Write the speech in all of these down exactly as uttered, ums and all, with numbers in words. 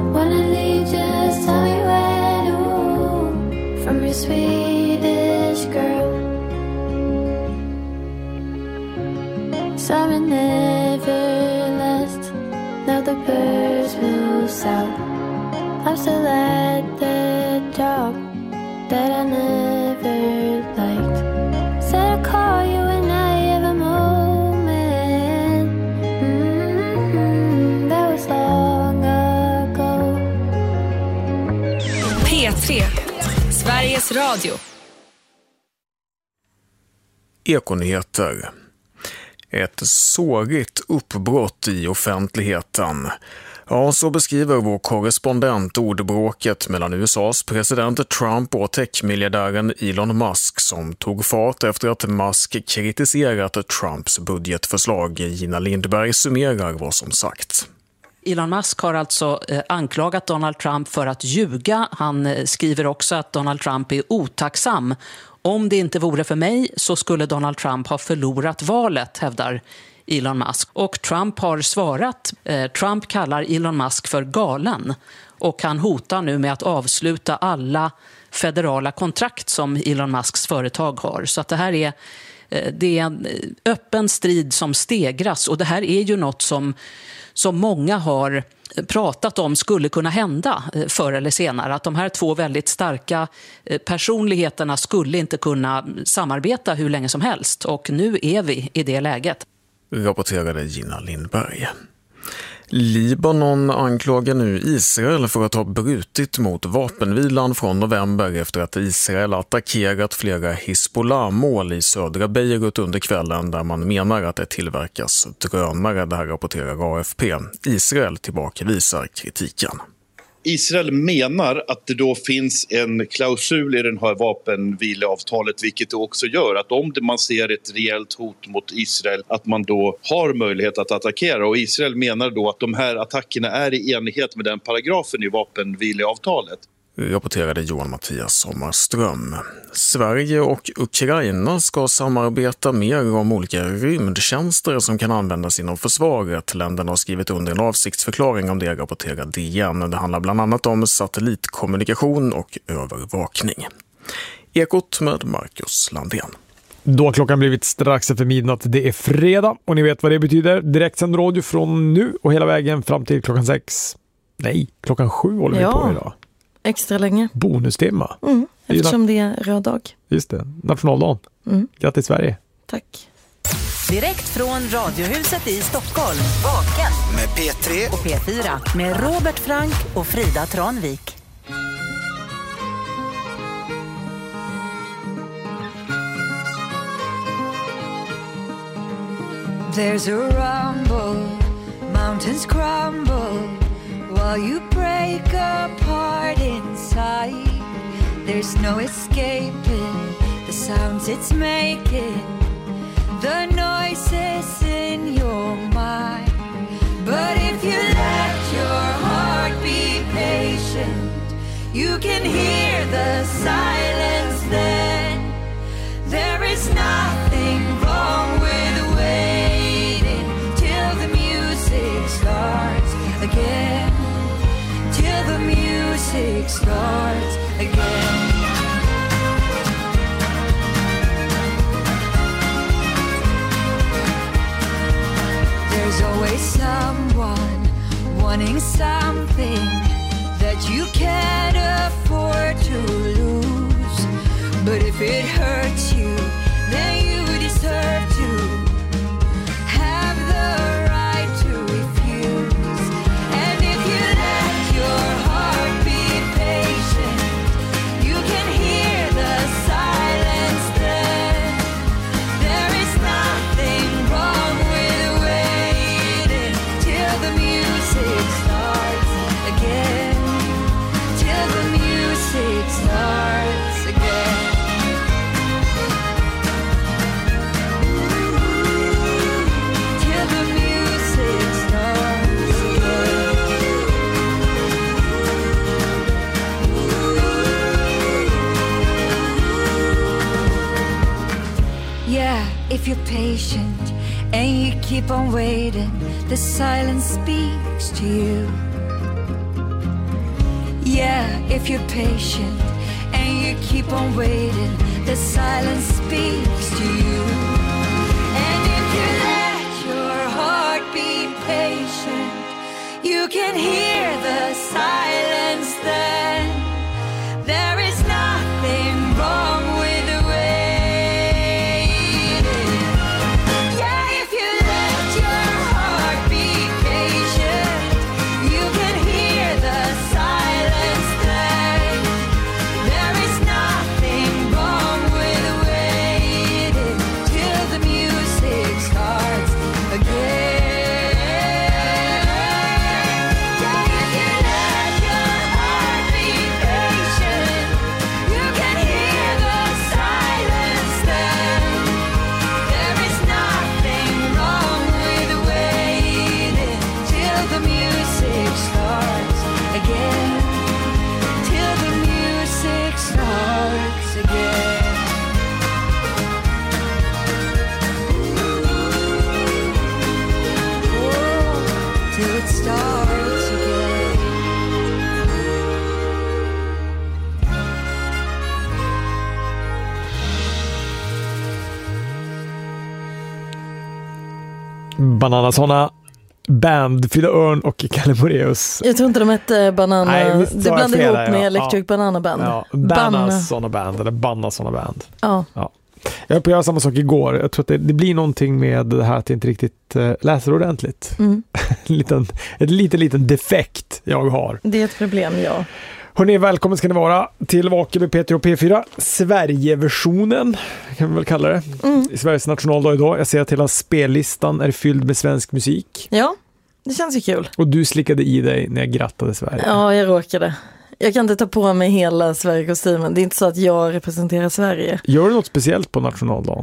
Wanna leave, just tell me when. Ooh, from your Swedish girl. Summer never lasts. Now the birds will south. I'm still at the job that I never liked. Said I'd call you when I have a moment. Mm-hmm, that was long ago. P tre, Sveriges Radio. Ekonyheter. Ett sårigt uppbrott i offentligheten. Ja, så beskriver vår korrespondent ordbråket mellan U S A:s president Trump och techmiljardären Elon Musk som tog fart efter att Musk kritiserat Trumps budgetförslag. Gina Lindberg summerar vad som sagt. Elon Musk har alltså eh, anklagat Donald Trump för att ljuga. Han eh, skriver också att Donald Trump är otacksam. Om det inte vore för mig så skulle Donald Trump ha förlorat valet, hävdar Elon Musk. Och Trump har svarat. Eh, Trump kallar Elon Musk för galen. Och han hotar nu med att avsluta alla federala kontrakt som Elon Musks företag har. Så att det här är, eh, det är en öppen strid som stegras. Och det här är ju något som, som många har pratat om skulle kunna hända förr eller senare. Att de här två väldigt starka personligheterna skulle inte kunna samarbeta hur länge som helst. Och nu är vi i det läget. Rapporterade Gina Lindberg. Libanon anklagar nu Israel för att ha brutit mot vapenvilan från november efter att Israel attackerat flera Hezbollah-mål i södra Beirut under kvällen där man menar att det tillverkas drönare. Det här rapporterar A F P. Israel tillbakavisar kritiken. Israel menar att det då finns en klausul i det här vapenvileavtalet, vilket det också gör att om man ser ett rejält hot mot Israel att man då har möjlighet att attackera. Och Israel menar då att de här attackerna är i enlighet med den paragrafen i vapenvileavtalet. Rapporterade Johan Mattias Sommarström. Sverige och Ukraina ska samarbeta mer om olika rymdtjänster som kan användas inom försvaret. Länderna har skrivit under en avsiktsförklaring om det, rapporterar D N. Det handlar bland annat om satellitkommunikation och övervakning. Ekot med Marcus Landén. Då har klockan blivit strax efter midnatt. Det är fredag och ni vet vad det betyder. Direktsänd radio från nu och hela vägen fram till klockan sex. Nej, klockan sju håller vi ja. på idag. Extra länge. Bonustema. Mm, eftersom det är röd dag. Just det, nationaldagen. Mm. Grattis Sverige. Tack. Direkt från Radiohuset i Stockholm. Vaken med P tre och P fyra med Robert Frank och Frida Tranvik. There's a rumble, mountains crumble while you break apart inside. There's no escaping the sounds it's making, the noises in your mind. But if you let your heart be patient, you can hear the silence then. There is nothing wrong with waiting till the music starts again. Till the music starts again. There's always someone wanting something that you can't afford to lose. But if it hurts you, then you deserve to have the right to refuse. And if you let your heart be patient, you can hear the silence then. There is nothing wrong with waiting till the music starts again. Till the music starts again. Till the music starts again. Yeah, if you're patient and you keep on waiting, the silence speaks to you. if you're patient and you keep on waiting, the silence speaks to you. And if you let your heart be patient, you can hear the silence then. There is nothing wrong with the waiting. Yeah, if you let your heart be patient, you can hear the silence then. There is nothing wrong with waiting till the music starts again. Bananasona Band, Frida Örn och Kalle Moraeus. Jag tror inte de hette Banana. Nej, det blandade ihop med ja. Electric ja. Banana Band. Ja. Bananasona Band eller Bananasona Band. Ja. ja. Jag höll på att göra samma sak igår. Jag tror att det, det blir någonting med det här att jag inte riktigt uh, läser ordentligt. Mm. en liten, ett liten, liten defekt jag har. Det är ett problem, ja. Hörrni, välkommen ska ni vara till Vaken med Peter och P fyra. Sverigeversionen kan vi väl kalla det. Mm. I Sveriges nationaldag idag. Jag ser att hela spellistan är fylld med svensk musik. Ja, det känns ju kul. Och du slickade i dig när jag grattade Sverige. Ja, jag råkade. Jag kan inte ta på mig hela Sverige-kostymen. Det är inte så att jag representerar Sverige. Gör du något speciellt på nationaldagen?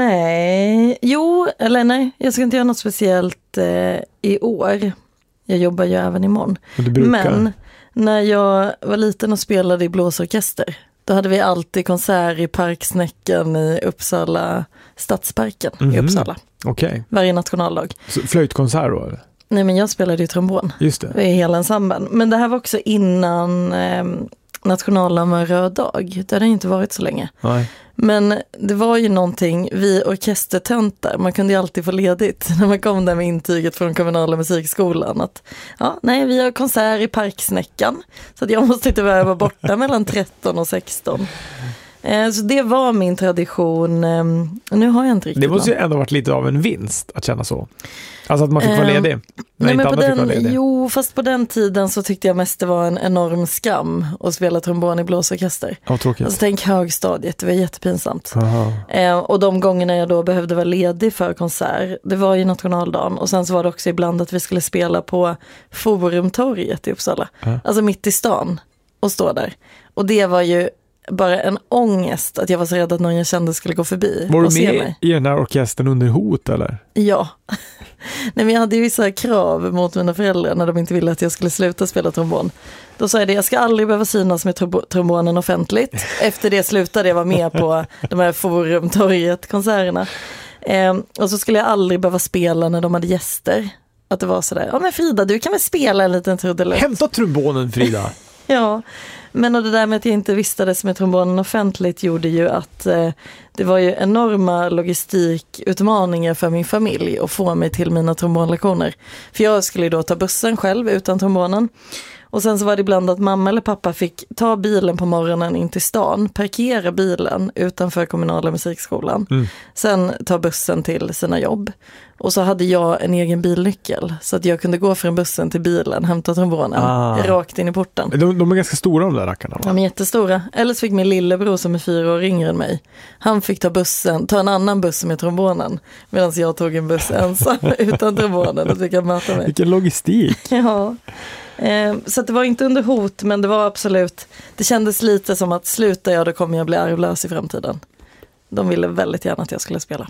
Nej. Jo, eller nej. Jag ska inte göra något speciellt eh, i år. Jag jobbar ju även imorgon. Men, du brukar... Men när jag var liten och spelade i blåsorkester, då hade vi alltid konsert i Parksnäcken i Uppsala, Stadsparken mm-hmm. i Uppsala. Okej. Okay. Varje nationaldag. Så flöjtkonsert då eller? Nej, men jag spelade ju trombon. Just det. I hela ensemblen. Men det här var också innan eh, nationaldagen var röd dag. Det hade inte varit så länge. Nej. Men det var ju någonting, vi orkestertöntar, man kunde ju alltid få ledigt när man kom där med intyget från kommunala musikskolan att ja, nej, vi har konsert i Parksnäckan så att jag måste inte vara borta mellan tretton och sexton. Eh, så det var min tradition. Eh, nu har jag inte riktigt. Det måste ju ändå varit lite av en vinst att känna så. Alltså att man fick vara ledig. Eh, nej, men på den, jo, fast på den tiden så tyckte jag mest det var en enorm skam att spela trombon i blåsorkester. Ja, tråkigt. Alltså tänk högstadiet, det var jättepinsamt. Eh, och de gångerna jag då behövde vara ledig för konsert, det var ju nationaldagen. Och sen så var det också ibland att vi skulle spela på Forumtorget i Uppsala. Uh. Alltså mitt i stan och stå där. Och det var ju bara en ångest att jag var så rädd att någon jag kände skulle gå förbi var och se mig. Var du med i den här orkestern under hot eller? Ja. Nej, men jag hade ju vissa krav mot mina föräldrar när de inte ville att jag skulle sluta spela trombon. Då sa jag det, jag ska aldrig behöva synas med trom- trombonen offentligt. Efter det slutade jag vara med på de här Forumtorget-konserterna. Eh, och så skulle jag aldrig behöva spela när de hade gäster. Att det var sådär, ja men Frida, du kan väl spela en liten trudelutt. Hämta trombonen, Frida. Ja, men och det där med att jag inte vistades med trombonen offentligt gjorde ju att eh, det var ju enorma logistikutmaningar för min familj att få mig till mina trombonlektioner. För jag skulle ju då ta bussen själv utan trombonen. Och sen så var det ibland att mamma eller pappa fick ta bilen på morgonen in till stan, parkera bilen utanför kommunala musikskolan. Mm. Sen ta bussen till sina jobb. Och så hade jag en egen bilnyckel så att jag kunde gå från bussen till bilen, hämta trombonen, ah. rakt in i porten. De, de är ganska stora de där rackarna, va? De är jättestora. Eller så fick min lillebror som är fyra år yngre än mig. Han fick ta bussen, ta en annan buss med trombonen. Medan jag tog en buss ensam utan trombonen och fick jag möta mig. Vilken logistik! Ja. Eh, så att det var inte under hot, men det var absolut, det kändes lite som att slutar jag, då kommer jag bli arvlös i framtiden. De ville väldigt gärna att jag skulle spela.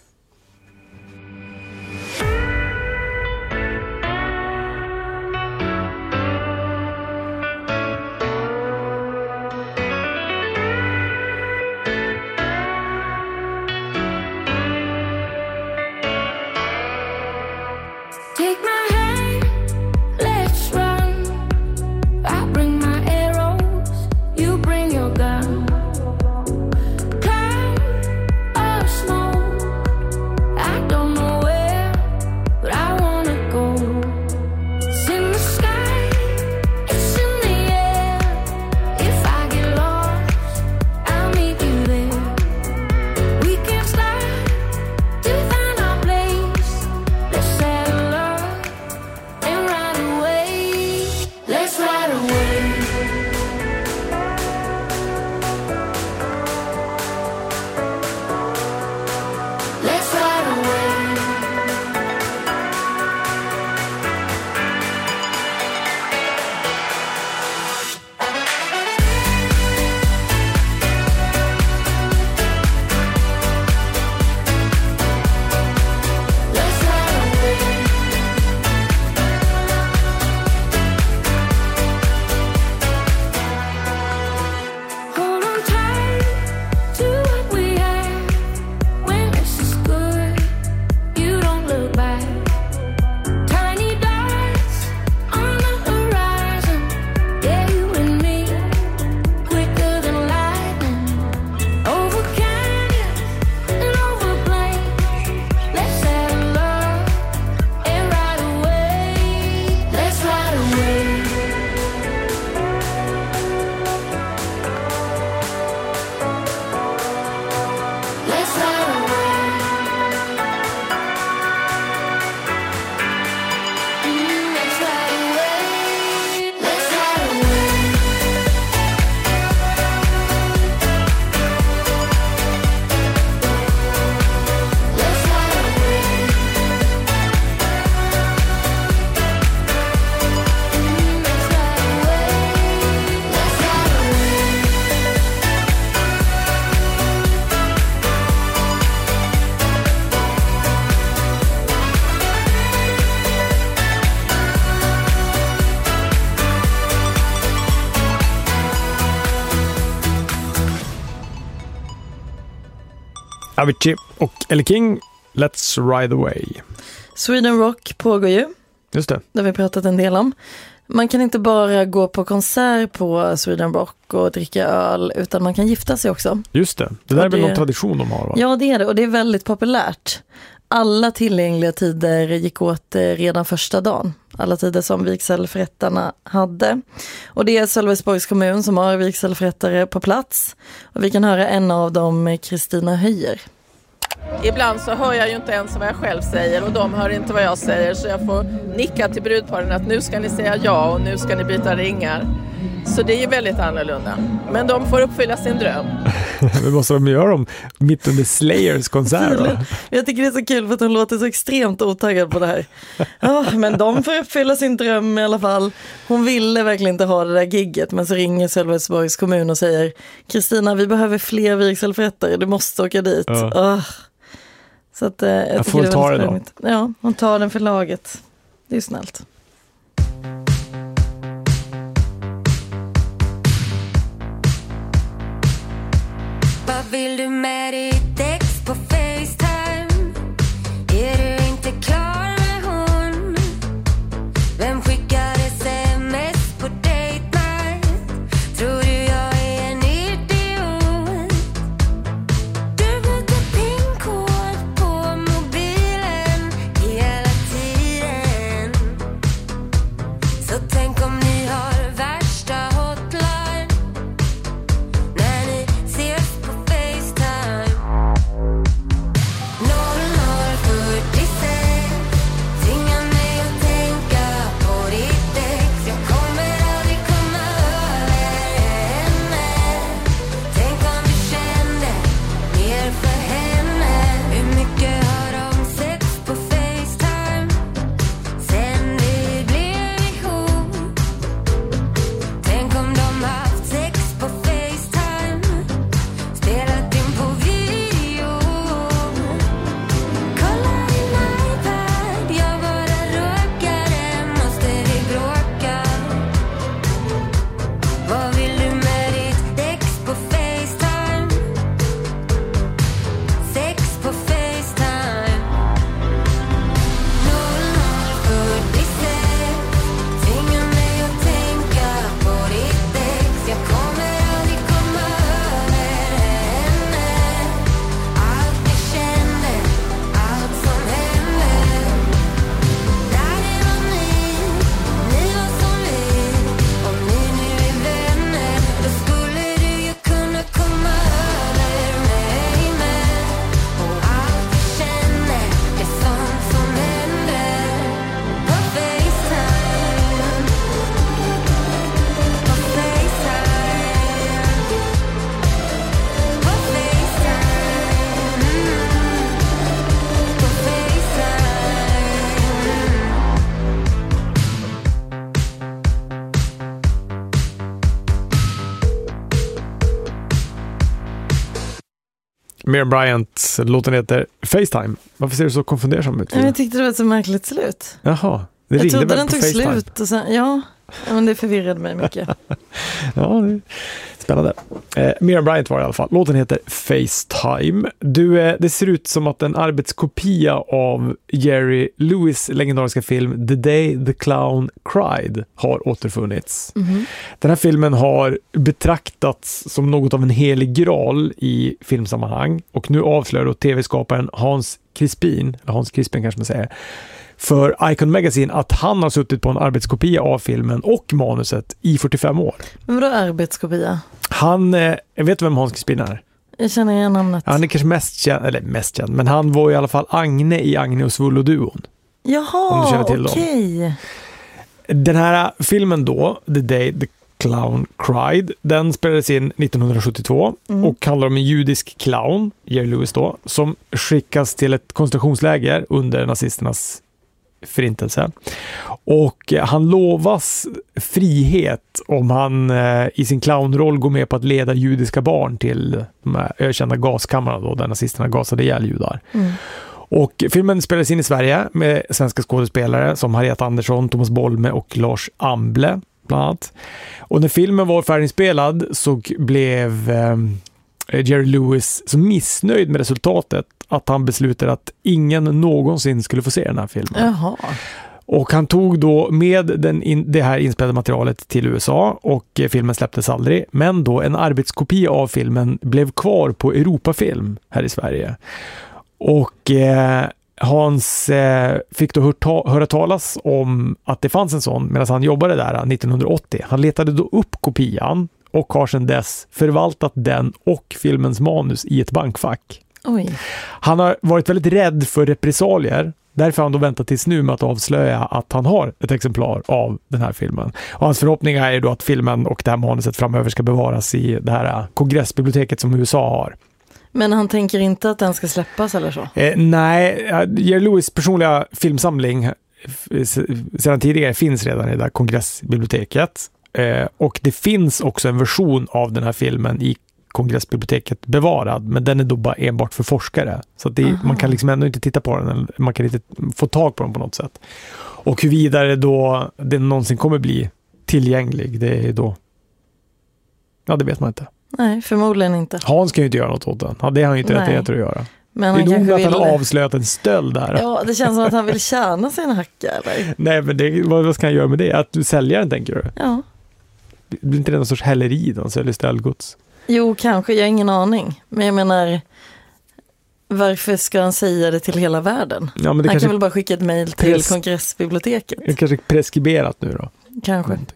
Take my hand, let's run. I bring my arrows, Avicii och Ellie King, Let's Ride Away. Sweden Rock pågår ju. Just det. Det har vi pratat en del om. Man kan inte bara gå på konsert på Sweden Rock och dricka öl, utan man kan gifta sig också. Just det. Det där och är väl det... någon tradition de har, va? Ja, det är det. Och det är väldigt populärt. Alla tillgängliga tider gick åt redan första dagen. Alla tider som vigselförrättarna hade. Och det är Sölvesborgs kommun som har vigselförrättare på plats. Och vi kan höra en av dem, Kristina Höjer. Ibland så hör jag ju inte ens vad jag själv säger och de hör inte vad jag säger, så jag får nicka till brudparen att nu ska ni säga ja och nu ska ni byta ringar. Så det är ju väldigt annorlunda. Men de får uppfylla sin dröm. Men måste de göra dem mitt under Slayers konsert då? Jag tycker det är så kul för att hon låter så extremt otaggad på det här. Ja, men de får uppfylla sin dröm i alla fall. Hon ville verkligen inte ha det där gigget, men så ringer Sölvesborgs kommun och säger: Kristina, vi behöver fler vigselförrättare, du måste åka dit. Ja. Oh. Så att, eh, jag, jag får ta det då. Ja, hon tar den för laget. Det är snällt. Vad vill du med ditt ex på FaceTime? Är du inte klar med hon? Vem skickar sms på date night? Tror du jag är en idiot? Du byter pinkod på mobilen hela tiden. Så tänk om ni har värsta hotline när ni ses på FaceTime. noll noll fyrtiosex tvingar mig att tänka på ditt ex. Jag kommer aldrig komma över henne. Tänk om du kände mer för henne. Hur mycket har de sex på FaceTime sen vi blev ihop? Tänk om de haft sex på FaceTime, spelat in på video. Kolla din iPad, jag bara råkade. Måste vi bråka? Vad vill du med ditt ex på FaceTime? Sex på FaceTime. noll noll fyrtiosex tvingar mig att tänka på ditt ex. Jag kommer aldrig komma över henne. Allt vi kände, allt som hände. Där det var ni, ni var som vi. Om ni nu är vänner, då skulle du ju kunna komma över mig med. Och allt vi kände, det är sånt som hände på FaceTime. På FaceTime. På FaceTime. På Miriam Bryant, låten heter FaceTime. Varför ser du så konfundersam ut? Ja, jag tyckte det var ett så märkligt slut. Jaha, det Jag ringde trodde väl den på tog FaceTime? slut och sen, ja, ja, men det förvirrade mig mycket. Ja, det är spännande. Eh, Miriam Bryant var i alla fall. Låten heter FaceTime. Du, eh, det ser ut som att en arbetskopia av Jerry Lewis legendariska film The Day the Clown Cried har återfunnits. Mhm. Den här filmen har betraktats som något av en helig graal i filmsammanhang, och nu avslöjar då tv-skaparen Hans Crispin, eller Hans Crispin kanske man säger, för Icon Magazine att han har suttit på en arbetskopia av filmen och manuset i fyrtiofem år. Men vadå arbetskopia? Han, eh, jag vet vem Hans Crispin är. Jag känner igen namnet. Han är kanske mest känd, eller mest känd, men han var i alla fall Agne i Agne och Svullo-duon. Jaha, okej. Okay. Den här filmen då, The Day the Clown Cried, den spelades in nittonhundrasjuttiotvå mm. och handlar om en judisk clown, Jerry Lewis då, som skickas till ett koncentrationsläger under nazisternas förintelse. Och han lovas frihet om han eh, i sin clownroll går med på att leda judiska barn till de här ökända gaskammarna då, där nazisterna gasade ihjäl judar. Mm. Och filmen spelades in i Sverige med svenska skådespelare som Harriet Andersson, Thomas Bolme och Lars Amble bland annat. Och när filmen var färdiginspelad så blev eh, Jerry Lewis så missnöjd med resultatet att han beslutade att ingen någonsin skulle få se den här filmen. Jaha. Och han tog då med den in, det här inspelade materialet till U S A och eh, filmen släpptes aldrig. Men då en arbetskopia av filmen blev kvar på Europafilm här i Sverige. Och eh, Hans eh, fick då hör ta- höra talas om att det fanns en sån medan han jobbade där nittonhundraåttio. Han letade då upp kopian och har sedan dess förvaltat den och filmens manus i ett bankfack. Oj. Han har varit väldigt rädd för repressalier. Därför har han då väntat tills nu med att avslöja att han har ett exemplar av den här filmen. Och hans förhoppning är då att filmen och det här manuset framöver ska bevaras i det här kongressbiblioteket som U S A har. Men han tänker inte att den ska släppas eller så? Eh, nej, Jerry Lewis personliga filmsamling sedan tidigare finns redan i det där kongressbiblioteket. Eh, och det finns också en version av den här filmen i kongressbiblioteket bevarad, men den är då bara enbart för forskare. Så att det, man kan liksom ändå inte titta på den, man kan inte få tag på den på något sätt. Och hur vidare då den någonsin kommer bli tillgänglig, det är då, ja, det vet man inte. Nej, förmodligen inte. Hans kan ju inte göra något åt den. Ja, det har han ju inte rättigheter att göra. Men det är nog att vill... han har avslöjat en stöld där. Ja, det känns som att han vill tjäna sin hacka, eller? Nej, men det, vad, vad ska han göra med det? Att du säljer den, tänker du? Ja. Det blir inte det någon sorts häleri då, säljer stöldgods? Jo, kanske. Jag har ingen aning. Men jag menar, varför ska han säga det till hela världen? Ja, men det han kanske... kan väl bara skicka ett mejl till Pres... kongressbiblioteket? Det kanske är preskriberat nu då. Kanske. Mm.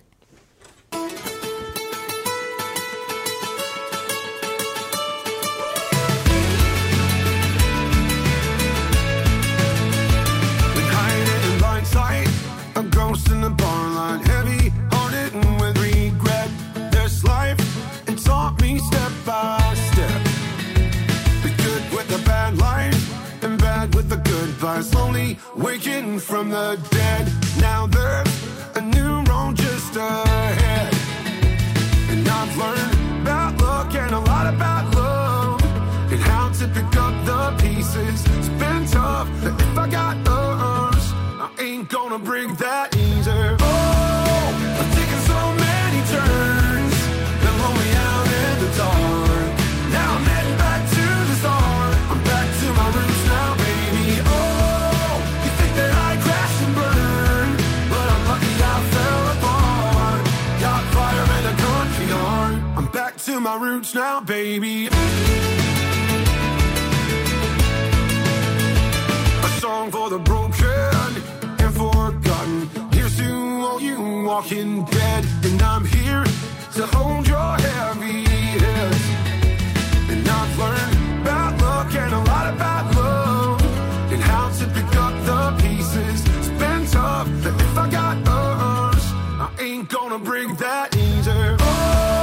Slowly waking from the dead. Now there's a new road just ahead, and I've learned about luck and a lot about love, and how to pick up the pieces. It's been tough, but if I got us, I ain't gonna break that easy. Oh, I'm taking so many turns that blow me out in the dark. Now I'm heading back to the start. I'm back to my roots now, baby. Oh, to my roots now, baby. A song for the broken and forgotten. Here's to all you walking dead. And I'm here to hold your heavy head. And I've learned about luck and a lot about love, and how to pick up the pieces. It's been tough, but if I got us, I ain't gonna break that easy. Oh,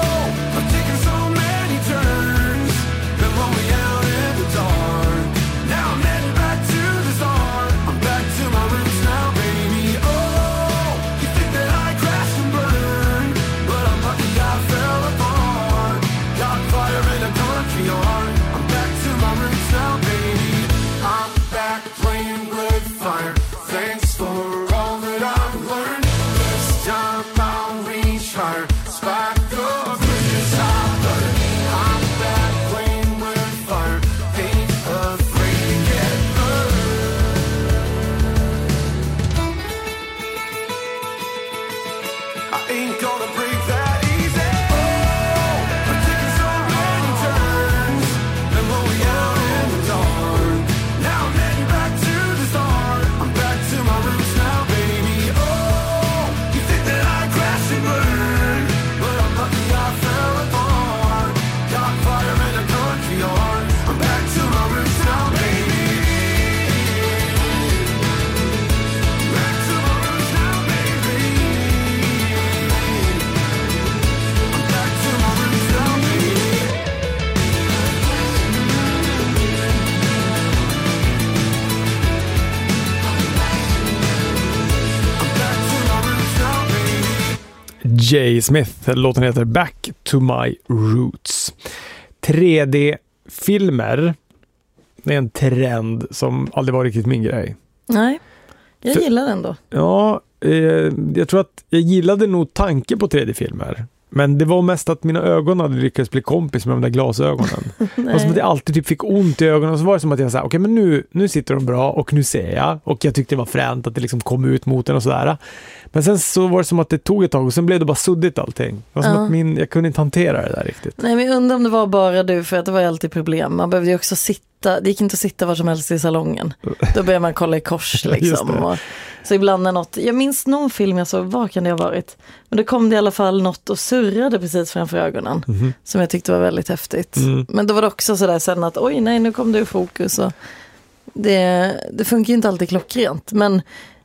Jay Smith, låten heter Back to My Roots. tre D-filmer, det är en trend som aldrig var riktigt min grej. Nej, jag För, gillar den då. Ja, eh, jag tror att jag gillade nog tanken på tre D-filmer. Men det var mest att mina ögon hade lyckats bli kompis med de där glasögonen. Det var som att jag alltid typ fick ont i ögonen. Och så var det som att jag sa, okej okay, men nu, nu sitter de bra och nu ser jag. Och jag tyckte det var fränt att det liksom kom ut mot den och sådär. Men sen så var det som att det tog ett tag och sen blev det bara suddigt allting. Det var som ja. att min, jag kunde inte hantera det där riktigt. Nej, men jag undrar om det var bara du, för att det var ju alltid problem. Man behövde ju också sitta, det gick inte att sitta var som helst i salongen. Då började man kolla i kors liksom. Och, så ibland när något, jag minns någon film jag såg, vad kan det ha varit? Men då kom det i alla fall något och surrade precis framför ögonen. Mm-hmm. Som jag tyckte var väldigt häftigt. Mm. Men då var det också sådär sen att, oj nej, nu kom det i fokus. Och det, det funkar ju inte alltid klockrent. Men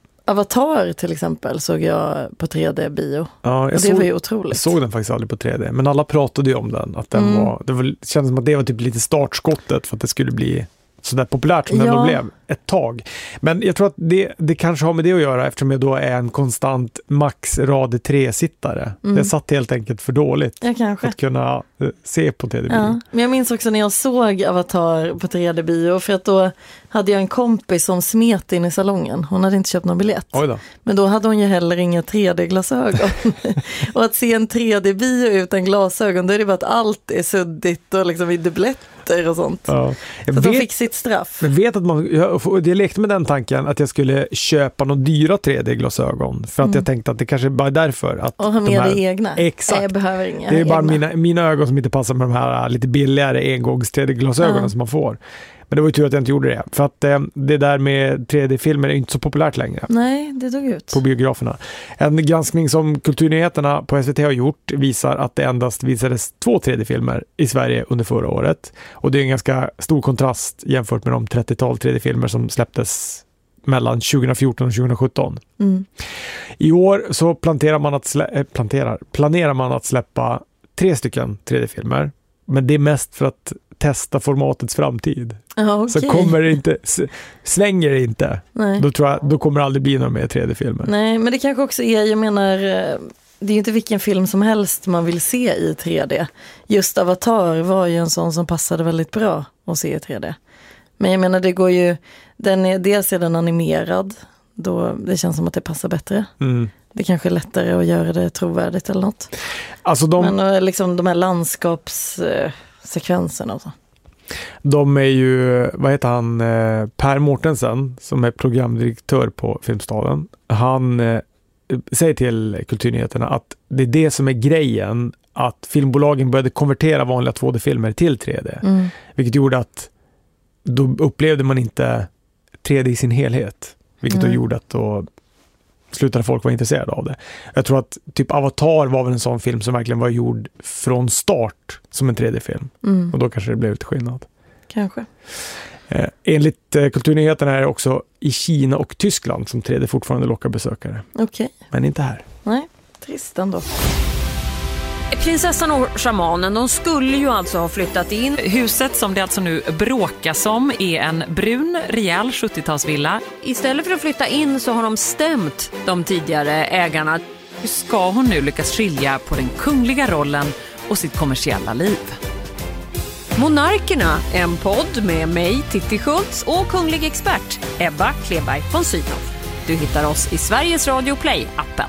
Avatar till exempel såg jag på tre D-bio. Ja, och det såg, var ju otroligt. Jag såg den faktiskt aldrig på tre D. Men alla pratade ju om den. Att den mm. var, det var, det kändes som att det var typ lite startskottet för att det skulle bli så där populärt som ja. den då blev ett tag. Men jag tror att det, det kanske har med det att göra eftersom jag då är en konstant max rad tre-sittare. Mm. Det satt helt enkelt för dåligt ja, kanske. att kunna uh, se på tre D-bio. Ja. Men jag minns också när jag såg Avatar på tre D-bio, för att då hade jag en kompis som smet in i salongen. Hon hade inte köpt någon biljett. Oj då. Men då hade hon ju heller inga tre D-glasögon. Och att se en tre D-bio utan glasögon, då är det bara att allt är suddigt och liksom i dubbletter och sånt. Ja. Så vet, de fick sitt straff. Jag vet att man, jag, jag lekte med den tanken att jag skulle köpa några dyra tre D-glasögon. För att mm. jag tänkte att det kanske bara är därför. Att och ha med de här, det egna. Exakt. Jag behöver inga det är bara egna. mina, mina ögon som inte passar med de här lite billigare engångs tre D-glasögonen mm. som man får. Men det var ju tur att jag inte gjorde det. För att eh, det där med tre D-filmer är inte så populärt längre. Nej, det tog ut. På biograferna. En granskning som Kulturnyheterna på S V T har gjort visar att det endast visades två tre D-filmer i Sverige under förra året. Och det är en ganska stor kontrast jämfört med de trettiotal tre D-filmer som släpptes mellan tjugohundrafjorton och tjugohundrasjutton. Mm. I år så planterar man att slä- äh, planterar, planerar man att släppa tre stycken tre D-filmer. Men det är mest för att testa formatets framtid. Ah, okay. Så kommer det inte, svänger det inte, då, tror jag, då kommer det aldrig bli några mer tre D-filmer. Nej, men det kanske också är, jag menar, det är ju inte vilken film som helst man vill se i tre D. Just Avatar var ju en sån som passade väldigt bra att se i tre D. Men jag menar, det går ju, den är, dels är den animerad, då det känns som att det passar bättre. Mm. Det kanske är lättare att göra det trovärdigt eller något. Alltså de... Men liksom de här landskapssekvenserna och så. De är ju, vad heter han, Per Mårtensen som är programdirektör på Filmstaden. Han eh, säger till Kulturnyheterna att det är det som är grejen, att filmbolagen började konvertera vanliga två D-filmer till tre D. Mm. Vilket gjorde att då upplevde man inte tre D i sin helhet. Vilket mm. då gjorde att då slutade folk vara intresserade av det. Jag tror att typ Avatar var väl en sån film som verkligen var gjord från start som en tre D-film. Mm. Och då kanske det blev lite skillnad. Kanske. Eh, enligt eh, Kulturnyheterna är det också i Kina och Tyskland som tre D fortfarande lockar besökare. Okej. Okay. Men inte här. Nej, trist ändå. Prinsessan och shamanen, de skulle ju alltså ha flyttat in. Huset som det alltså nu bråkas om är en brun, rejäl sjuttiotalsvilla. Istället för att flytta in så har de stämt de tidigare ägarna. Hur ska hon nu lyckas skilja på den kungliga rollen och sitt kommersiella liv? Monarkerna, en podd med mig, Titti Schultz, och kunglig expert Ebba Kleberg von Sydow. Du hittar oss i Sveriges Radio Play-appen.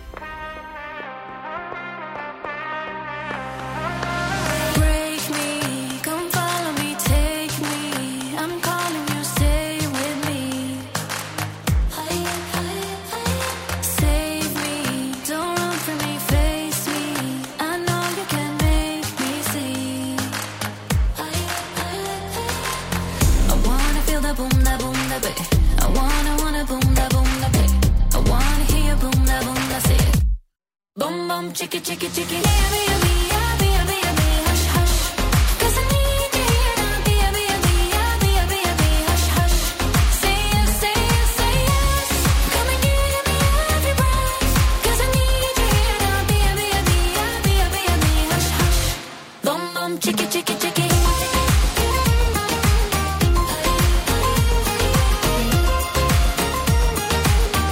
Chicky, chicky, chicky, be a be a be a be a be hush hush. 'Cause I need to hear that be a be a be a be a be a be hush hush. Say yes, say yes, say yes. Come and give me every breath. 'Cause I need to hear that be a be a be a be a be a be hush hush. Bum bum chicky, chicky, chicky.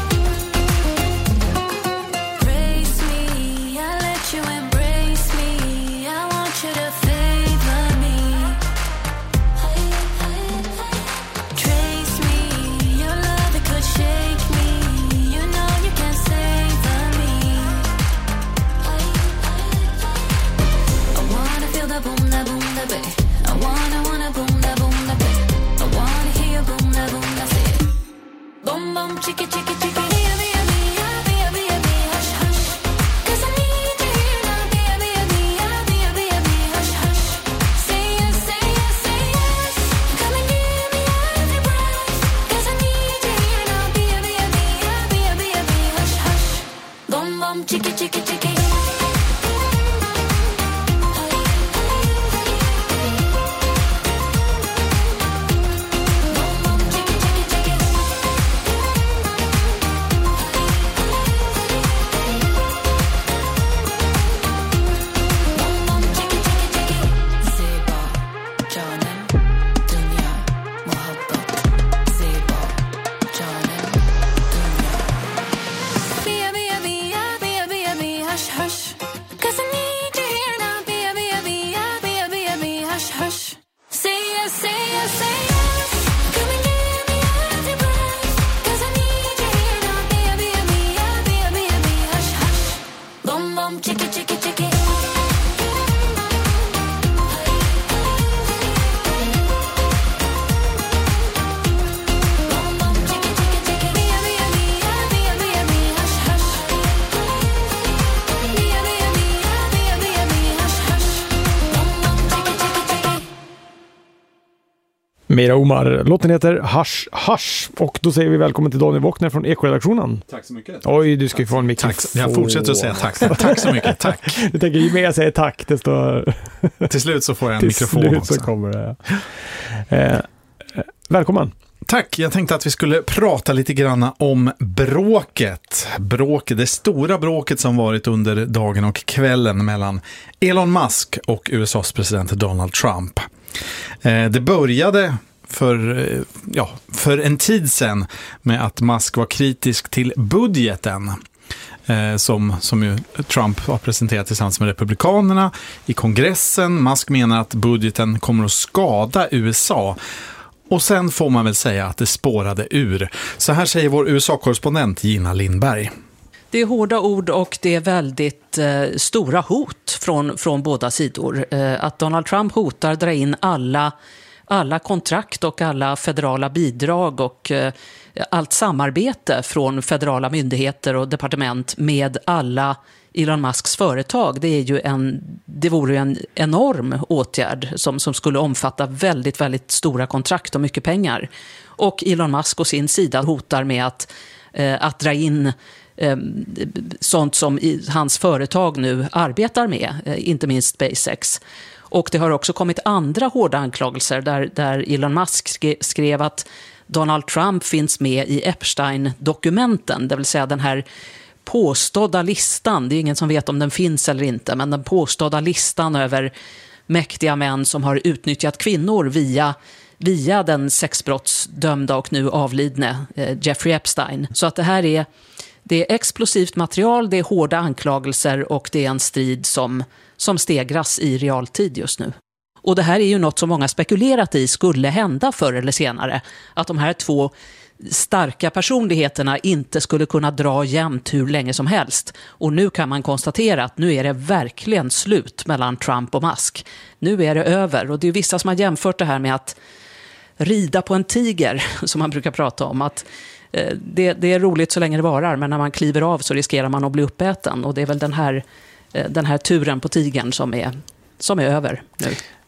You embrace me, bum chicka chicka chicka. Mira Omar. Låten heter Hush Hush och då säger vi välkommen till Daniel Wåkner från Ekoredaktionen. Tack så mycket. Oj, du ska ju få en mikrofon. Tack. Jag fortsätter att säga tack. Tack så mycket, tack. Du tänker ju mer jag säger tack, det står... Till slut så får jag en till mikrofon slut också. Så kommer det. Eh, eh, välkommen. Tack, jag tänkte att vi skulle prata lite grann om bråket. Bråket, det stora bråket som varit under dagen och kvällen mellan Elon Musk och U S A:s president Donald Trump. Eh, det började för, ja, för en tid sedan med att Musk var kritisk till budgeten eh, som, som ju Trump har presenterat tillsammans med republikanerna i kongressen. Musk menar att budgeten kommer att skada U S A. Och sen får man väl säga att det spårade ur. Så här säger vår U S A-korrespondent Gina Lindberg. Det är hårda ord och det är väldigt eh, stora hot från, från båda sidor. Eh, att Donald Trump hotar dra in alla, alla kontrakt och alla federala bidrag och eh, allt samarbete från federala myndigheter och departement med alla Elon Musks företag. Det är ju en, det vore ju en enorm åtgärd som, som skulle omfatta väldigt, väldigt stora kontrakt och mycket pengar. Och Elon Musk å sin sida hotar med att, eh, att dra in sånt som hans företag nu arbetar med, inte minst SpaceX. Och det har också kommit andra hårda anklagelser där, där Elon Musk skrev att Donald Trump finns med i Epstein-dokumenten, det vill säga den här påstådda listan, det är ingen som vet om den finns eller inte, men den påstådda listan över mäktiga män som har utnyttjat kvinnor via via den sexbrottsdömda och nu avlidne Jeffrey Epstein. Så att det här är Det är explosivt material, det är hårda anklagelser och det är en strid som, som stegras i realtid just nu. Och det här är ju något som många spekulerat i skulle hända förr eller senare. Att de här två starka personligheterna inte skulle kunna dra jämnt hur länge som helst. Och nu kan man konstatera att nu är det verkligen slut mellan Trump och Musk. Nu är det över och det är vissa som har jämfört det här med att rida på en tiger som man brukar prata om. Att Det, det är roligt så länge det varar, men när man kliver av så riskerar man att bli uppäten. Och det är väl den här, den här turen på tigern som är, som är över nu.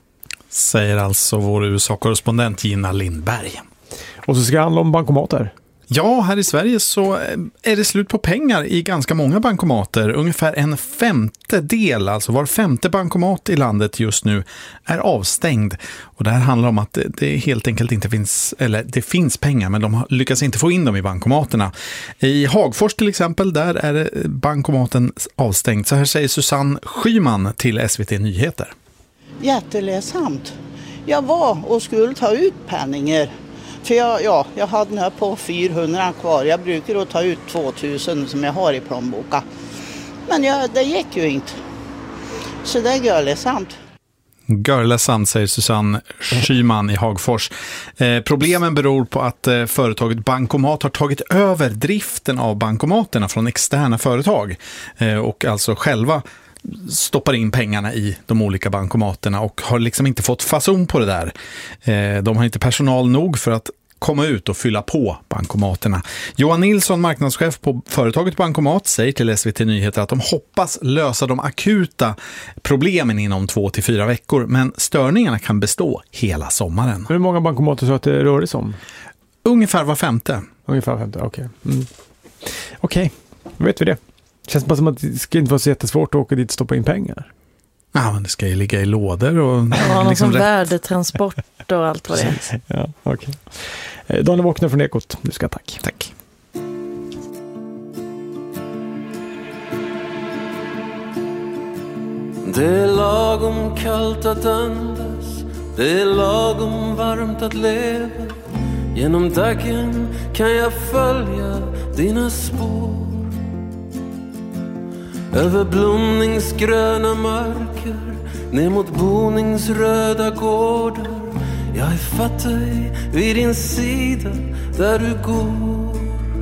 Säger alltså vår U S A-korrespondent Gina Lindberg. Och så ska det handla om bankomater. Ja, här i Sverige så är det slut på pengar i ganska många bankomater. Ungefär en femtedel, alltså var femte bankomat i landet just nu är avstängd. Och det här handlar om att det helt enkelt inte finns, eller det finns pengar men de lyckas inte få in dem i bankomaterna. I Hagfors till exempel, där är bankomaten avstängd. Så här säger Susanne Schyman till S V T Nyheter. Jätteledsamt. Jag var och skulle ta ut penningar. För jag, ja, jag hade den här på fyrahundra kvar. Jag brukar då ta ut tvåtusen som jag har i plånboka. Men jag, det gick ju inte. Så det är görledsamt. Görledsamt, säger Susanne Schyman i Hagfors. Eh, problemen beror på att eh, företaget Bankomat har tagit över driften av bankomaterna från externa företag. Eh, och alltså själva stoppar in pengarna i de olika bankomaterna och har liksom inte fått fason på det där. Eh, de har inte personal nog för att komma ut och fylla på bankomaterna. Johan Nilsson, marknadschef på företaget Bankomat, säger till S V T Nyheter att de hoppas lösa de akuta problemen inom två till fyra veckor, men störningarna kan bestå hela sommaren. Hur många bankomater så att det rör sig om? Ungefär var femte. Ungefär var femte, okej. Okay. Mm. Okej, okay. Då vet vi det. Känns bara som att det ska inte vara så jättesvårt att åka dit och stoppa in pengar. Ja, men det ska ju ligga i lådor och ja, liksom någon rätt. värdetransport och allt vad det är. Ja, okej. Okay. Daniel Wåkner från Ekot, du ska tack. Tack. Det är lagom kallt att andas, det är lagom varmt att leva. Genom dagen kan jag följa dina spår. Över blomningsgröna marker, ner mot boningsröda gårdar. Jag har fatt dig vid din sida där du går.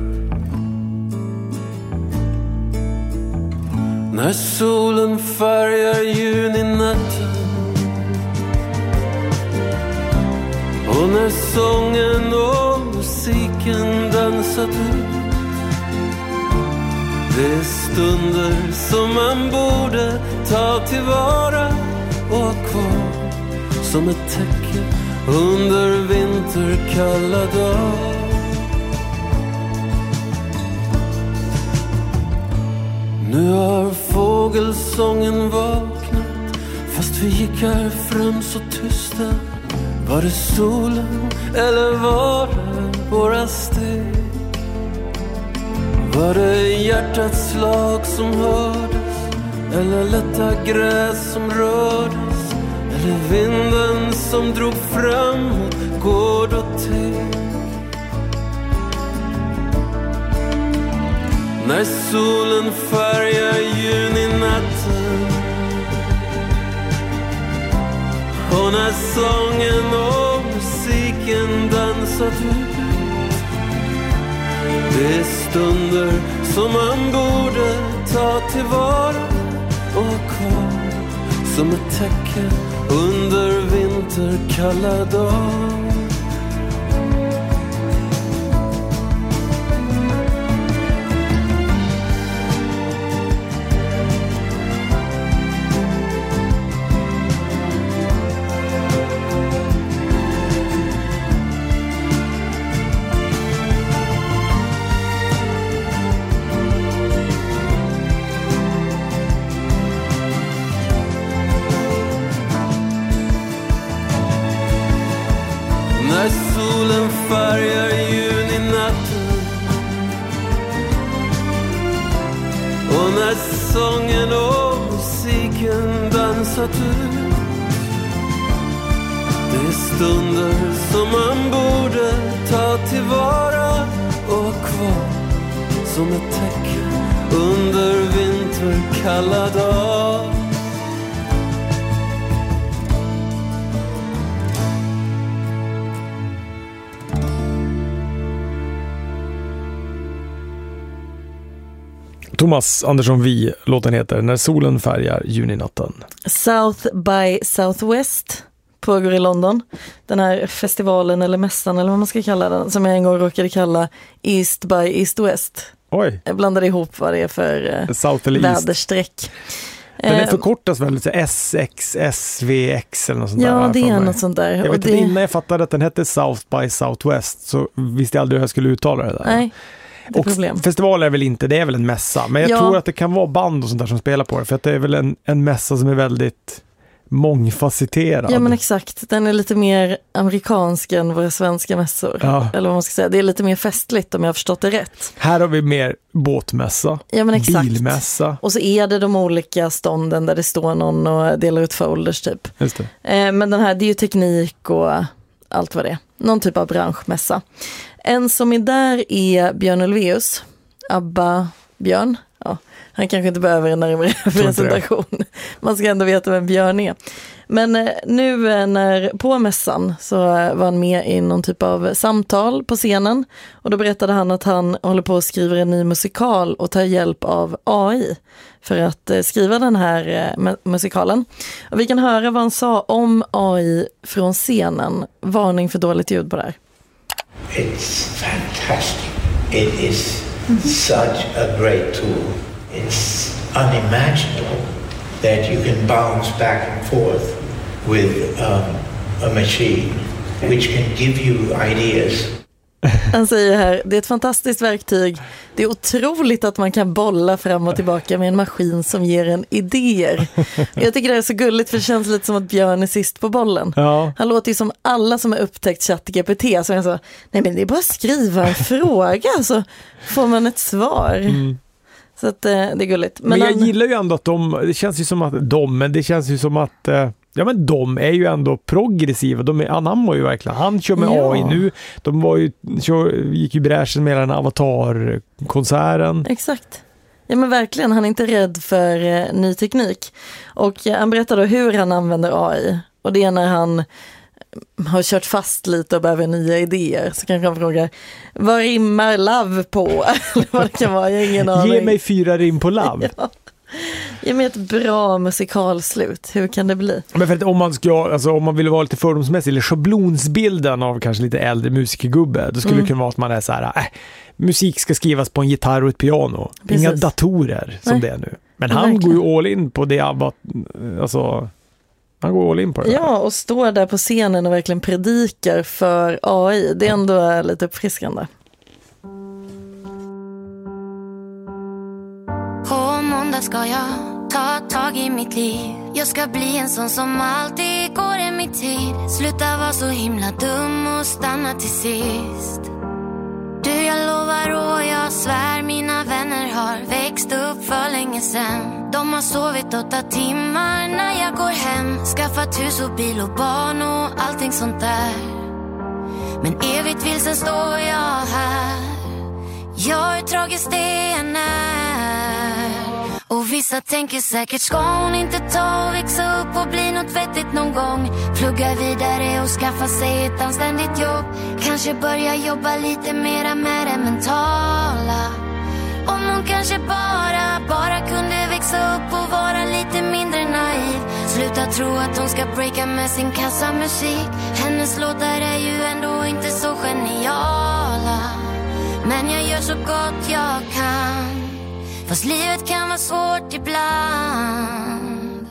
När solen färgar juninatten och när sången och musiken dansat ut. Det är stunder som man borde ta tillvara och ha kvar som ett täcke under vinterkalla dagar. Nu har fågelsången vaknat, fast vi gick här fram så tysta. Var det solen eller var det våra steg? Var det hjärtats slag som hördes, eller lätta gräs som rördes, eller vinden som drog fram mot gård och teg? När solen färgar juninatten och när sången och musiken dansat ut. Det är stunder som man borde ta tillvara och ha kvar som ett täcke under vinterkalla dagar. När solen färgar juninatten och när sången och musiken dansat ut. Det är stunder som man borde ta tillvara och ha kvar som ett täcke under vinterkalla dagar. Thomas Andersson Vi, låten heter När solen färgar juninatten. South by Southwest pågår i London. Den här festivalen eller mässan eller vad man ska kalla den, som jag en gång råkade kalla East by East-West. Oj. Jag blandade ihop vad det är för uh, South eller East. väderstreck. Den är förkortas väl lite S X, S V X eller något sånt ja, där. Ja, det är något sånt där. Jag och vet det... inte, innan jag fattade att den hette South by Southwest så visste jag aldrig hur jag skulle uttala det där. Nej. Och problem. festival är väl inte, det är väl en mässa. Men jag ja. tror att det kan vara band och sånt där som spelar på det. För att det är väl en, en mässa som är väldigt mångfacetterad. Ja men exakt, den är lite mer amerikansk än våra svenska mässor. Ja. Eller vad man ska säga, det är lite mer festligt om jag har förstått det rätt. Här har vi mer båtmässa, ja, men exakt. bilmässa. Och så är det de olika stånden där det står någon och delar ut folders typ. Just det. Eh, men den här, det är ju teknik och allt vad det är. Någon typ av branschmässa. En som är där är Björn Ulvaeus, Abba Björn. Ja, han kanske inte behöver en närmare presentation. Man ska ändå veta vem Björn är. Men eh, nu eh, när på mässan så eh, var han med i någon typ av samtal på scenen. Och då berättade han att han håller på att skriva en ny musikal och tar hjälp av A I för att eh, skriva den här eh, musikalen. Och vi kan höra vad han sa om A I från scenen. Varning för dåligt ljud på det här. It's fantastic. It is such a great tool. It's unimaginable that you can bounce back and forth with um, a machine which can give you ideas. Han säger här, det är ett fantastiskt verktyg. Det är otroligt att man kan bolla fram och tillbaka med en maskin som ger en idéer. Jag tycker det är så gulligt för det känns lite som att Björn är sist på bollen. Ja. Han låter ju som alla som har upptäckt ChatGPT. Så jag sa, nej men det är bara att skriva en fråga så får man ett svar. Mm. Så att eh, det är gulligt. Men, men jag han... gillar ju ändå att de, det känns ju som att de, men det känns ju som att eh... ja, men de är ju ändå progressiva. De är, anammar ju verkligen. Han kör med ja. A I nu. De var ju, kör, gick ju bräschen med den Avatar-konserten. Exakt. Ja, men verkligen. Han är inte rädd för eh, ny teknik. Och eh, han berättar då hur han använder A I. Och det är när han har kört fast lite och behöver nya idéer. Så kanske han frågar, vad rimmar love på? Eller vad det kan vara, jag har ingen aning. Ge mig fyra rim på love. Ja. Ge mig ett bra musikalslut. Hur kan det bli? Men för att om man ska, alltså om man vill vara lite fördomsmässig eller schablonsbilden av kanske lite äldre musikergubbe, då skulle mm. det kunna vara att man är så här, äh, musik ska skrivas på en gitarr och ett piano. Precis. Inga datorer som Nej. Det är nu. Men han Verkligen. Går ju all in på det, alltså han går all in på det. Ja, och står där på scenen och verkligen predikar för A I. Det är ändå lite uppfriskande. På måndag ska jag ta tag i mitt liv. Jag ska bli en sån som alltid går i mitt tid. Sluta vara så himla dum och stanna till sist. Du, jag lovar och jag svär, mina vänner har växt upp för länge sedan. De har sovit åtta timmar när jag går hem. Skaffat hus och bil och barn och allting sånt där. Men evigt vilsen står jag här. Jag är tragiskt det än är. Och vissa tänker säkert, ska hon inte ta och växa upp och bli något vettigt någon gång? Plugga vidare och skaffa sig ett anständigt jobb. Kanske börja jobba lite mera med det mentala. Om hon kanske bara, bara kunde växa upp och vara lite mindre naiv. Sluta tro att hon ska breaka med sin kassamusik. Hennes låtar är ju ändå inte så geniala. Men jag gör så gott jag kan. Fast livet kan vara svårt ibland.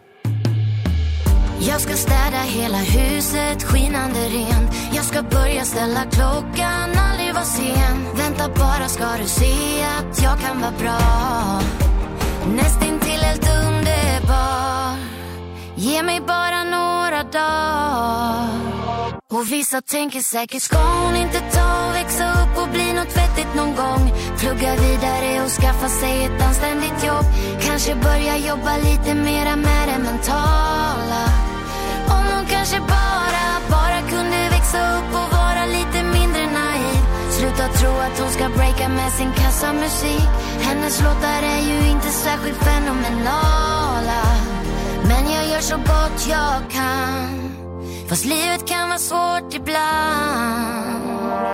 Jag ska städa hela huset skinande rent. Jag ska börja ställa klockan, aldrig vara sen. Vänta bara ska du se att jag kan vara bra. Nästintill helt underbar. Ge mig bara några dagar. Och vissa tänker säkert, ska hon inte ta och växa upp och bli något vettigt någon gång? Plugga vidare och skaffa sig ett anständigt jobb. Kanske börja jobba lite mera med det mentala. Om hon kanske bara, bara kunde växa upp och vara lite mindre naiv. Sluta tro att hon ska breaka med sin kassamusik. Hennes låtar är ju inte särskilt fenomenala. Men jag gör så gott jag kan. Fast livet kan vara svårt ibland.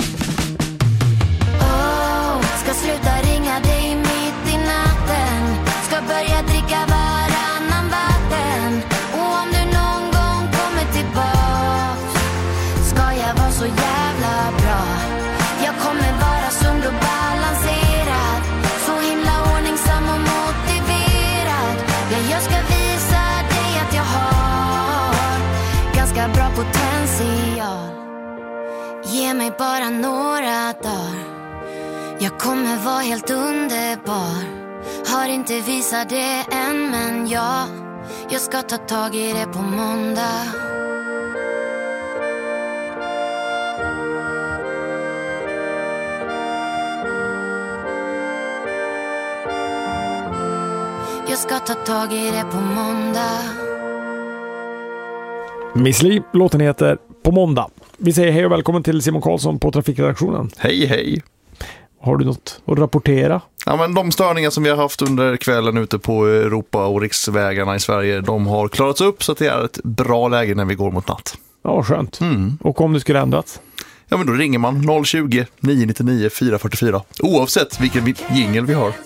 Oh, ska sluta ringa dig mitt i natten. Ska börja dricka varannan vatten. Och om du någon gång kommer tillbaks, ska jag vara så jävla bra. Jag kommer vara sund och balanserad. Så himla ordningsam och motiverad. Ja, jag ska visa dig att jag har ganska bra potential. Ge mig bara några dagar. Jag kommer vara helt underbar. Har inte visat det än, men ja, jag ska ta tag i det på måndag. Jag ska ta tag i det på måndag. Miss Li, låten heter På måndag. Vi säger hej och välkommen till Simon Karlsson på Trafikredaktionen. Hej, hej. Har du något att rapportera? Ja, men de störningar som vi har haft under kvällen ute på Europa och riksvägarna i Sverige, de har klarats upp så att det är ett bra läge när vi går mot natt. Ja, skönt. Mm. Och om det skulle ändras? Ja, men då ringer man noll tjugo, nio nio nio, fyra fyra fyra oavsett vilken jingle vi har.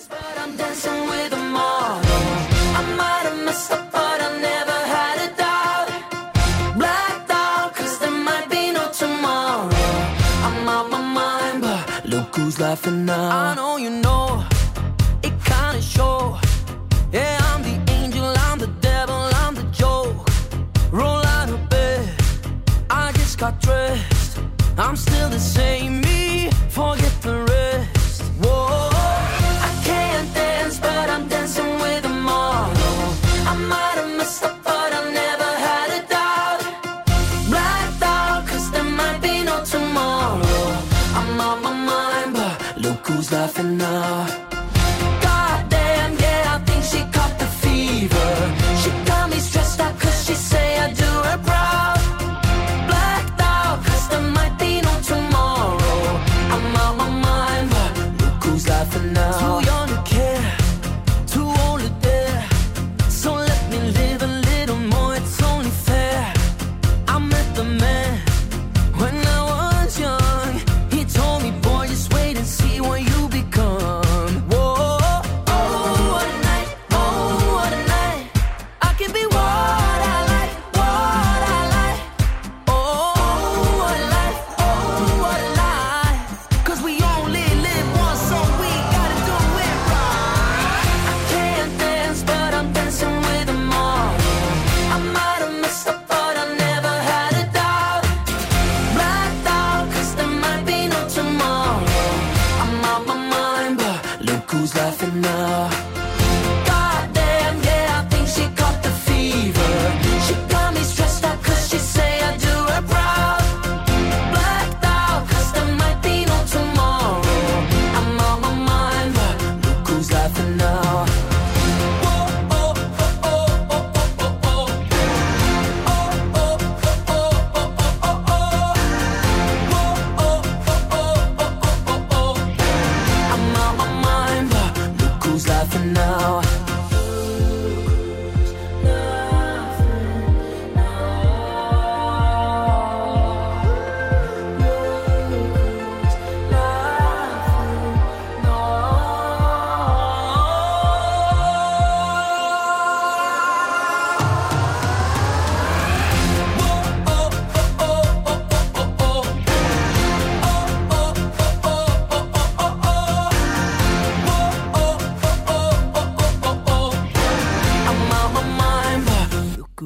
Who's laughing now? I know you know it kinda sure. Yeah, I'm the angel, I'm the devil, I'm the joke. Roll out of bed, I just got dressed. I'm still the same me.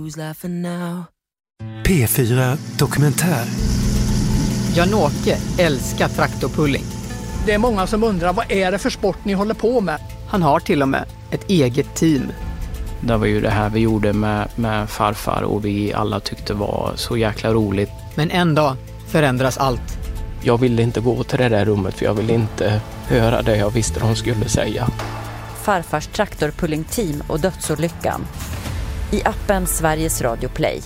who's laughing now? P fyra Dokumentär. Jan-Åke älskar traktorpulling. Det är många som undrar, vad är det för sport ni håller på med? Han har till och med ett eget team. Det var ju det här vi gjorde med, med farfar och vi alla tyckte var så jäkla roligt. Men en dag förändras allt. Jag ville inte gå till det där rummet för jag ville inte höra det jag visste de skulle säga. Farfars traktorpullingteam och dödsolyckan. I appen Sveriges Radio Play.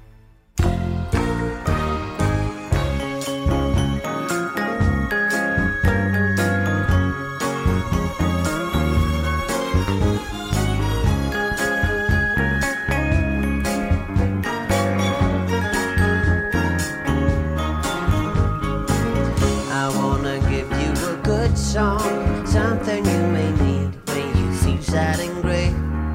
Song, something you may need when you feel sad and grey.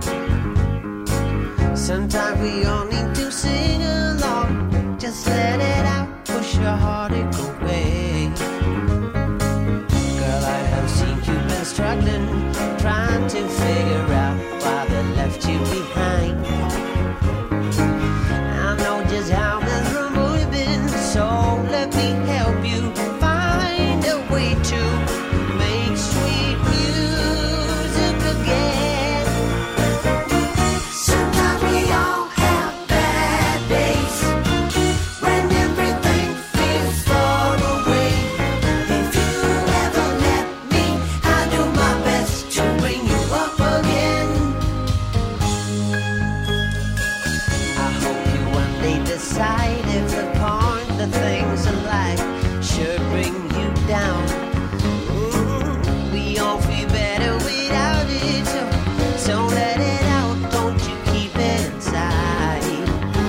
Sometimes we all need to sing along. Just let it out, push your heartache away. Girl, I have seen you've been struggling, trying to figure out why they left you behind. I know just how miserable you've been, so let me help you find a way to sweet music again. Sometimes we all have bad days when everything feels far away. If you ever let me, I'll do my best to bring you up again. I hope you one day decide if the point, the things in life should bring you down. We all feel better without it, so, so let it out, don't you keep it inside.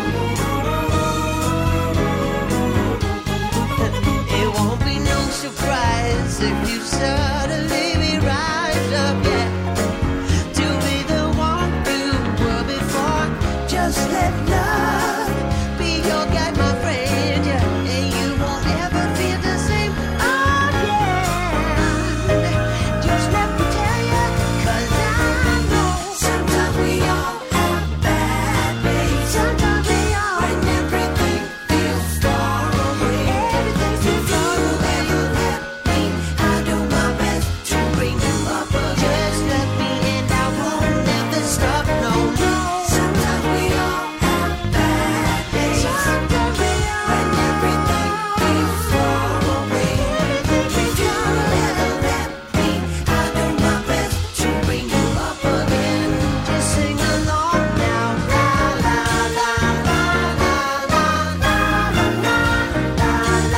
It won't be no surprise if you suddenly rise up, yeah, to be the one you were before. Just let love be your guide, my friend, yeah, and you won't ever feel the same again. Just let me tell you, 'cause I know sometimes we all have bad days. Sometimes we all, when everything feels far away. Everything feels far away. You let me, I'll do my best to bring you up again. Just let me and I won't never stop, no, no. Sometimes we all have bad days. Sometimes we all, when everything feels far away. If you ever let me, I'll do my best to bring you up again. Just sing along now, la la la la la la la la la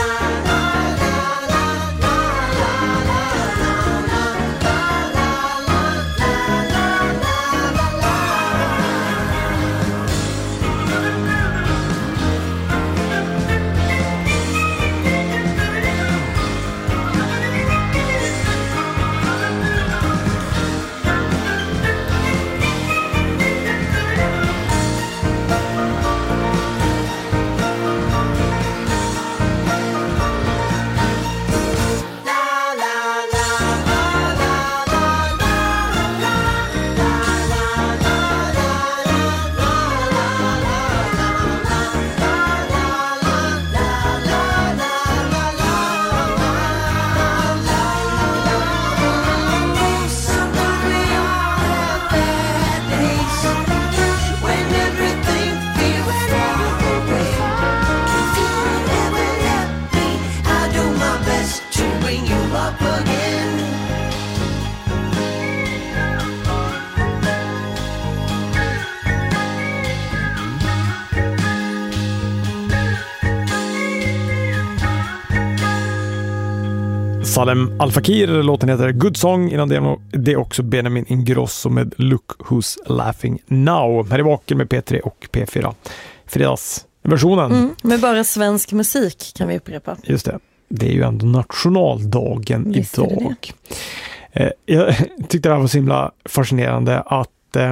Salem Al Fakir, låten heter Good Song, innan det, det är också Benjamin Ingrosso med Look Who's Laughing Now. Här är Vaken med P tre och P fyra. Fredagsversionen. Mm, med bara svensk musik kan vi upprepa. Just det. Det är ju ändå nationaldagen Visst idag. Eh, jag tyckte det här var så himla fascinerande att eh,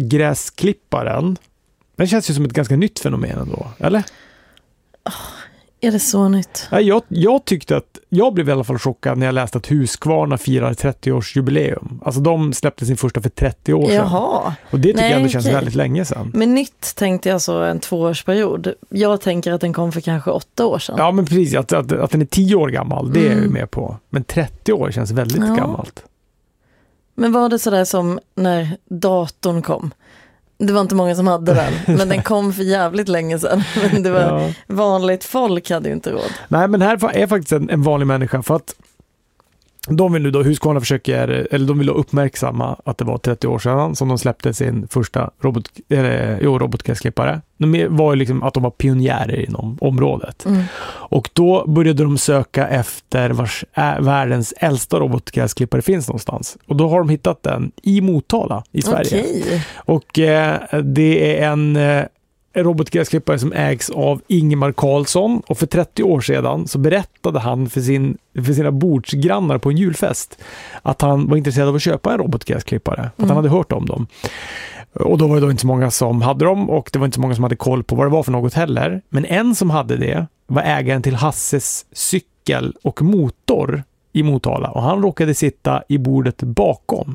robotgräsklipparen, den känns ju som ett ganska nytt fenomen ändå, eller? Är det så nytt? Ja, jag, jag tyckte att, jag blev i alla fall chockad när jag läste att Husqvarna firar trettio-årsjubileum. Alltså de släppte sin första för trettio år sedan. Jaha. Och det tycker Nej, jag ändå känns okej. väldigt länge sedan. Men nytt tänkte jag så en tvåårsperiod. Jag tänker att den kom för kanske åtta år sedan. Ja, men precis. Att, att, att den är tio år gammal, det är jag ju Mm. med på. Men trettio år känns väldigt Ja. gammalt. Men var det sådär som när datorn kom? Det var inte många som hade den, men den kom för jävligt länge sedan. Men det var Ja. vanligt folk hade ju inte råd. Nej, men här är faktiskt en, en vanlig människa, för att de vill nu då, Husqvarna försöker, eller de vill då uppmärksamma att det var trettio år sedan som de släppte sin första robot, eller, jo, robotgräsklippare. De var ju liksom att de var pionjärer inom området. Mm. Och då började de söka efter vars är världens äldsta robotgräsklippare finns någonstans. Och då har de hittat den i Motala i Sverige. Okej. Och eh, det är en eh, robotgräsklippare som ägs av Ingemar Karlsson, och för trettio år sedan så berättade han för, sin, för sina bordsgrannar på en julfest att han var intresserad av att köpa en robotgräsklippare, för att Mm. han hade hört om dem. Och då var det då inte så många som hade dem, och det var inte så många som hade koll på vad det var för något heller. Men en som hade det var ägaren till Hasses cykel och motor i Motala, och han råkade sitta i bordet bakom.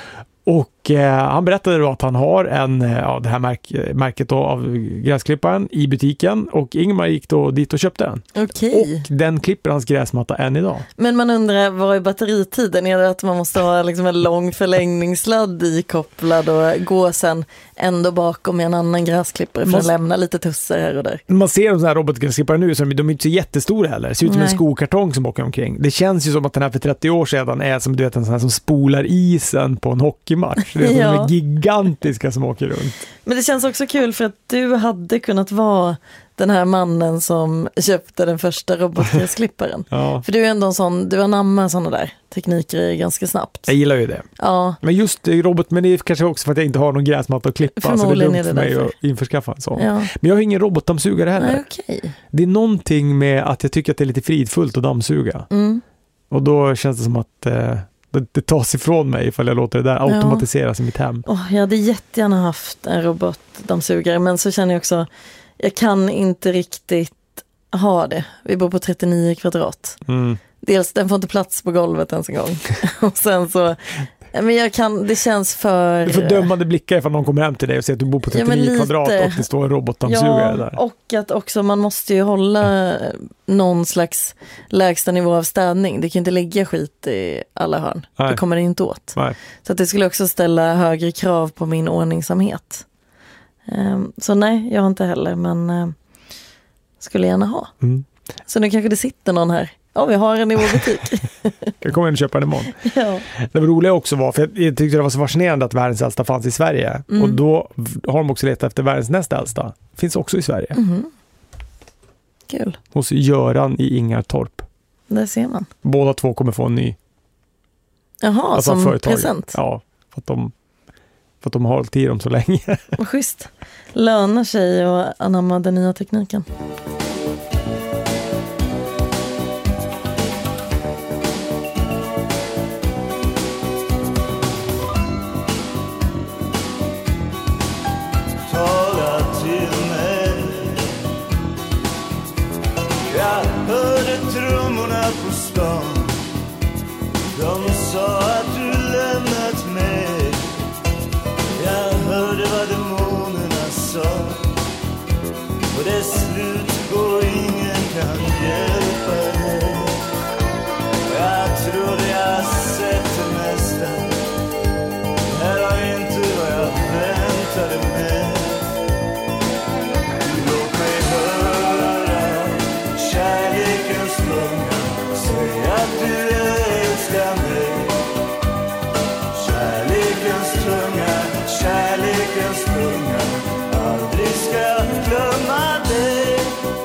Och eh, han berättade då att han har en, eh, ja, det här märk, märket då av gräsklipparen i butiken, och Ingmar gick då dit och köpte den. Okej. Och den klipper hans gräsmatta än idag. Men man undrar, vad är batteritiden? Är det att man måste ha liksom en lång förlängningssladd ikopplad och gå sen ändå bakom med en annan gräsklippare för Man- att lämna lite tusser här och där? Man ser de här robotgräsklippare nu, så de är inte så jättestora heller. Det ser ut som en Nej. skokartong som åker omkring. Det känns ju som att den här för trettio år sedan är som, du vet, en sån här som spolar isen på en hockeymatch. Det är Ja. de är gigantiska som åker runt. Men det känns också kul för att du hade kunnat vara den här mannen som köpte den första robotgräsklipparen. Ja. För du är ändå en sån, du anammar sådana där tekniker ganska snabbt. Jag gillar ju det. Ja, Men just det, robot, men det är kanske också för att jag inte har någon gräsmatta att klippa, så det är Förmodligen dumt är det för mig därför. att införskaffa en sån. Ja. Men jag har ingen robotdammsugare heller. nej okej. Det är någonting med att jag tycker att det är lite fridfullt att dammsuga. Mm. Och då känns det som att eh, det, det tas ifrån mig ifall jag låter det där automatiseras i mitt hem. Oh, jag hade jättegärna haft en robotdammsugare, men så känner jag också, jag kan inte riktigt ha det. Vi bor på trettionio kvadrat. Mm. Dels, den får inte plats på golvet ens en gång. Och sen så, men jag kan, det känns för... Du får dömande blickar ifall någon kommer hem till dig och säger att du bor på Ja, men trettionio lite. kvadrat och det står en robotdammsugare Ja, där. och att också man måste ju hålla någon slags lägsta nivå av städning. Det kan inte ligga skit i alla hörn. Nej. Det kommer det inte åt. Nej. Så att det skulle också ställa högre krav på min ordningsamhet. Um, så nej, jag har inte heller, men uh, skulle gärna ha. Mm. Så nu kanske det sitter någon här. Ja, vi har en i vår butik. Jag kommer in och köpa den imorgon. Ja. Det var roliga också var, för jag tyckte det var så fascinerande att världens äldsta fanns i Sverige. Mm. Och då har de också letat efter världens näst äldsta. Finns också i Sverige. Mhm. Kul, Hos Göran i Ingartorp. där ser man. Båda två kommer få en ny. Jaha, Alltså som företaget. present. Ja, för att de, för att de har hållit i dem så länge. Vad schysst. Lönar sig att anamma den nya tekniken. Tala till mig. Jag hörde trummorna på stan. De sa att du lämnat mig. Jag hörde vad demonerna sa. Och det slut går ingen kan hjälpa dig. Jag trodde jag sett det mesta. Det här var inte vad jag väntade mig. Låt mig höra kärlekens lunga. Säg att du älskar mig. Kärlekens tunga, kärlekens tunga. Aldrig ska jag glömma dig.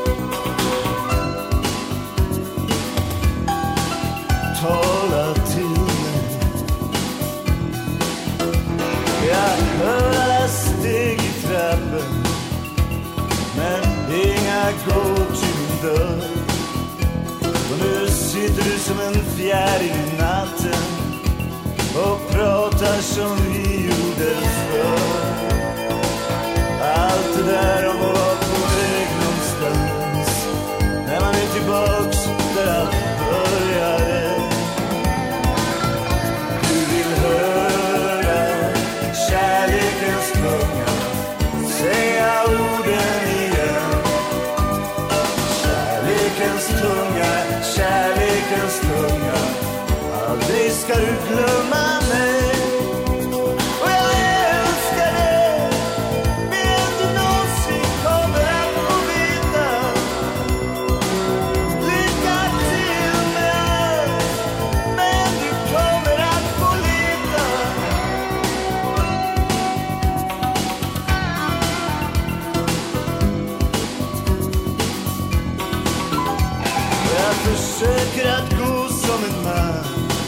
Tala till mig. Jag hör alla steg i trappen, men inga går till min dörr. Och nu sitter du som en fjäril i natten och pratar som vi gjorde förr. Allt det där om att vara på väg någonstans, när man glömma mig. Och jag älskar dig mer än du någonsin kommer att få veta. Lycka till med allt, men du kommer att få lita. Jag försöker att gå som en man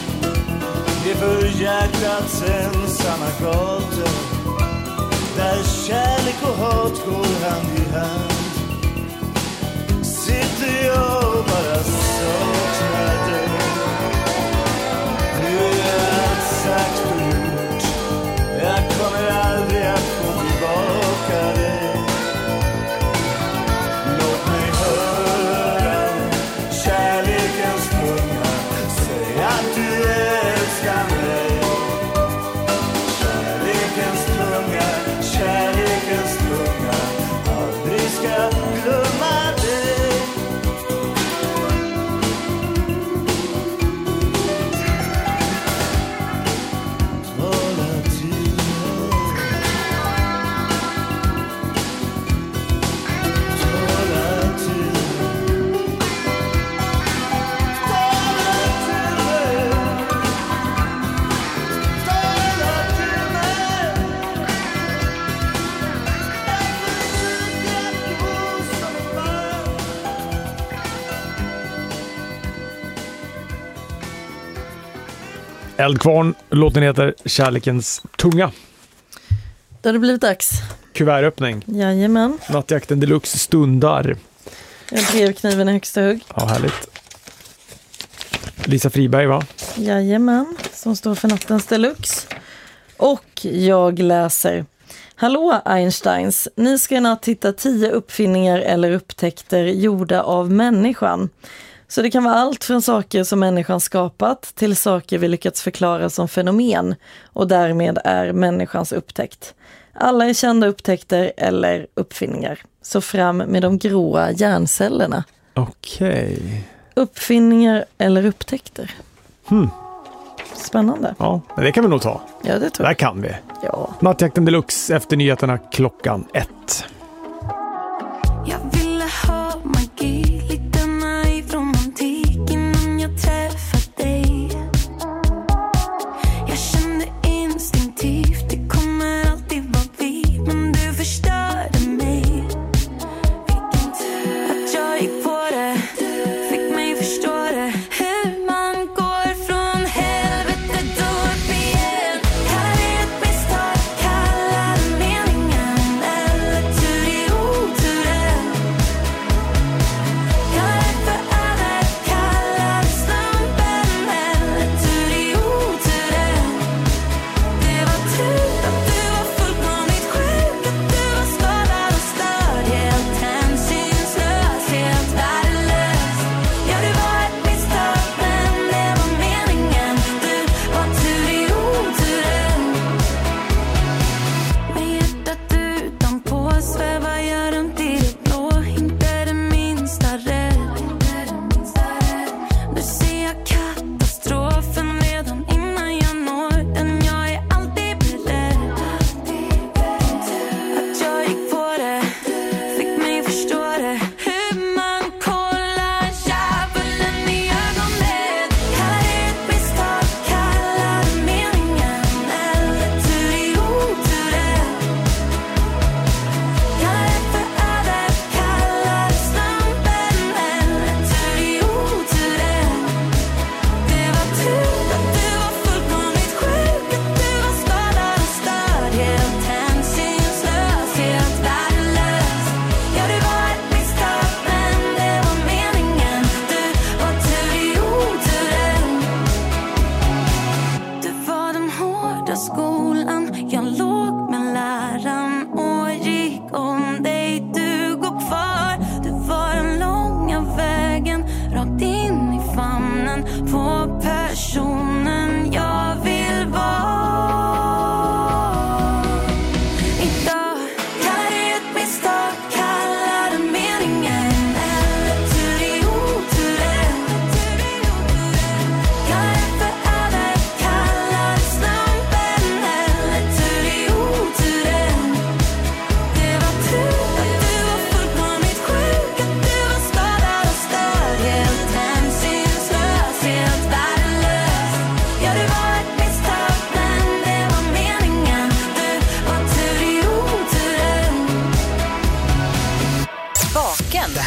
för hjärtats ensamma gator, där kärlek och hat går hand i hand. Sitter jag och bara saknar dig. Nu är allt sagt och gjort. Jag kommer aldrig att få tillbaka dig. Låt mig höra kärlekens tunga. Säg att du älskar mig. Kärlekens tunga, kärlekens tunga. Aldrig ska glömma dig. Tala till mig. Tala till mig. Tala till mig. Tala till mig. Jag försöker gå som en man. Eldkvarn, låten heter Kärlekens tunga. Då har det blivit dags. Kuvertöppning. Jajamän. Nattjakten deluxe stundar. Jag drev kniven i högsta hugg. Ja, härligt. Lisa Friberg, va? Jajamän, som står för nattens deluxe. Och jag läser. Hallå Einsteins, ni ska i natt hitta tio uppfinningar eller upptäckter gjorda av människan. Så det kan vara allt från saker som människan skapat till saker vi lyckats förklara som fenomen och därmed är människans upptäckt. Alla är kända upptäckter eller uppfinningar. Så fram med de gråa hjärncellerna. Okej. Uppfinningar eller upptäckter. Hmm. Spännande. Ja, men det kan vi nog ta. Ja, det tror Där jag. kan vi. Ja. Nattjakten deluxe efter nyheterna klockan ett. Jag ville ha magi, lite naiv romantik innan jag träffade dig. Jag kände instinktivt, det kommer alltid vara vi, men du förstörde mig. Vilken tur att jag gick på det, fick mig förstå det. Hur man går från helvetet och upp igen. Här är ett misstag, kalla det meningen eller tur.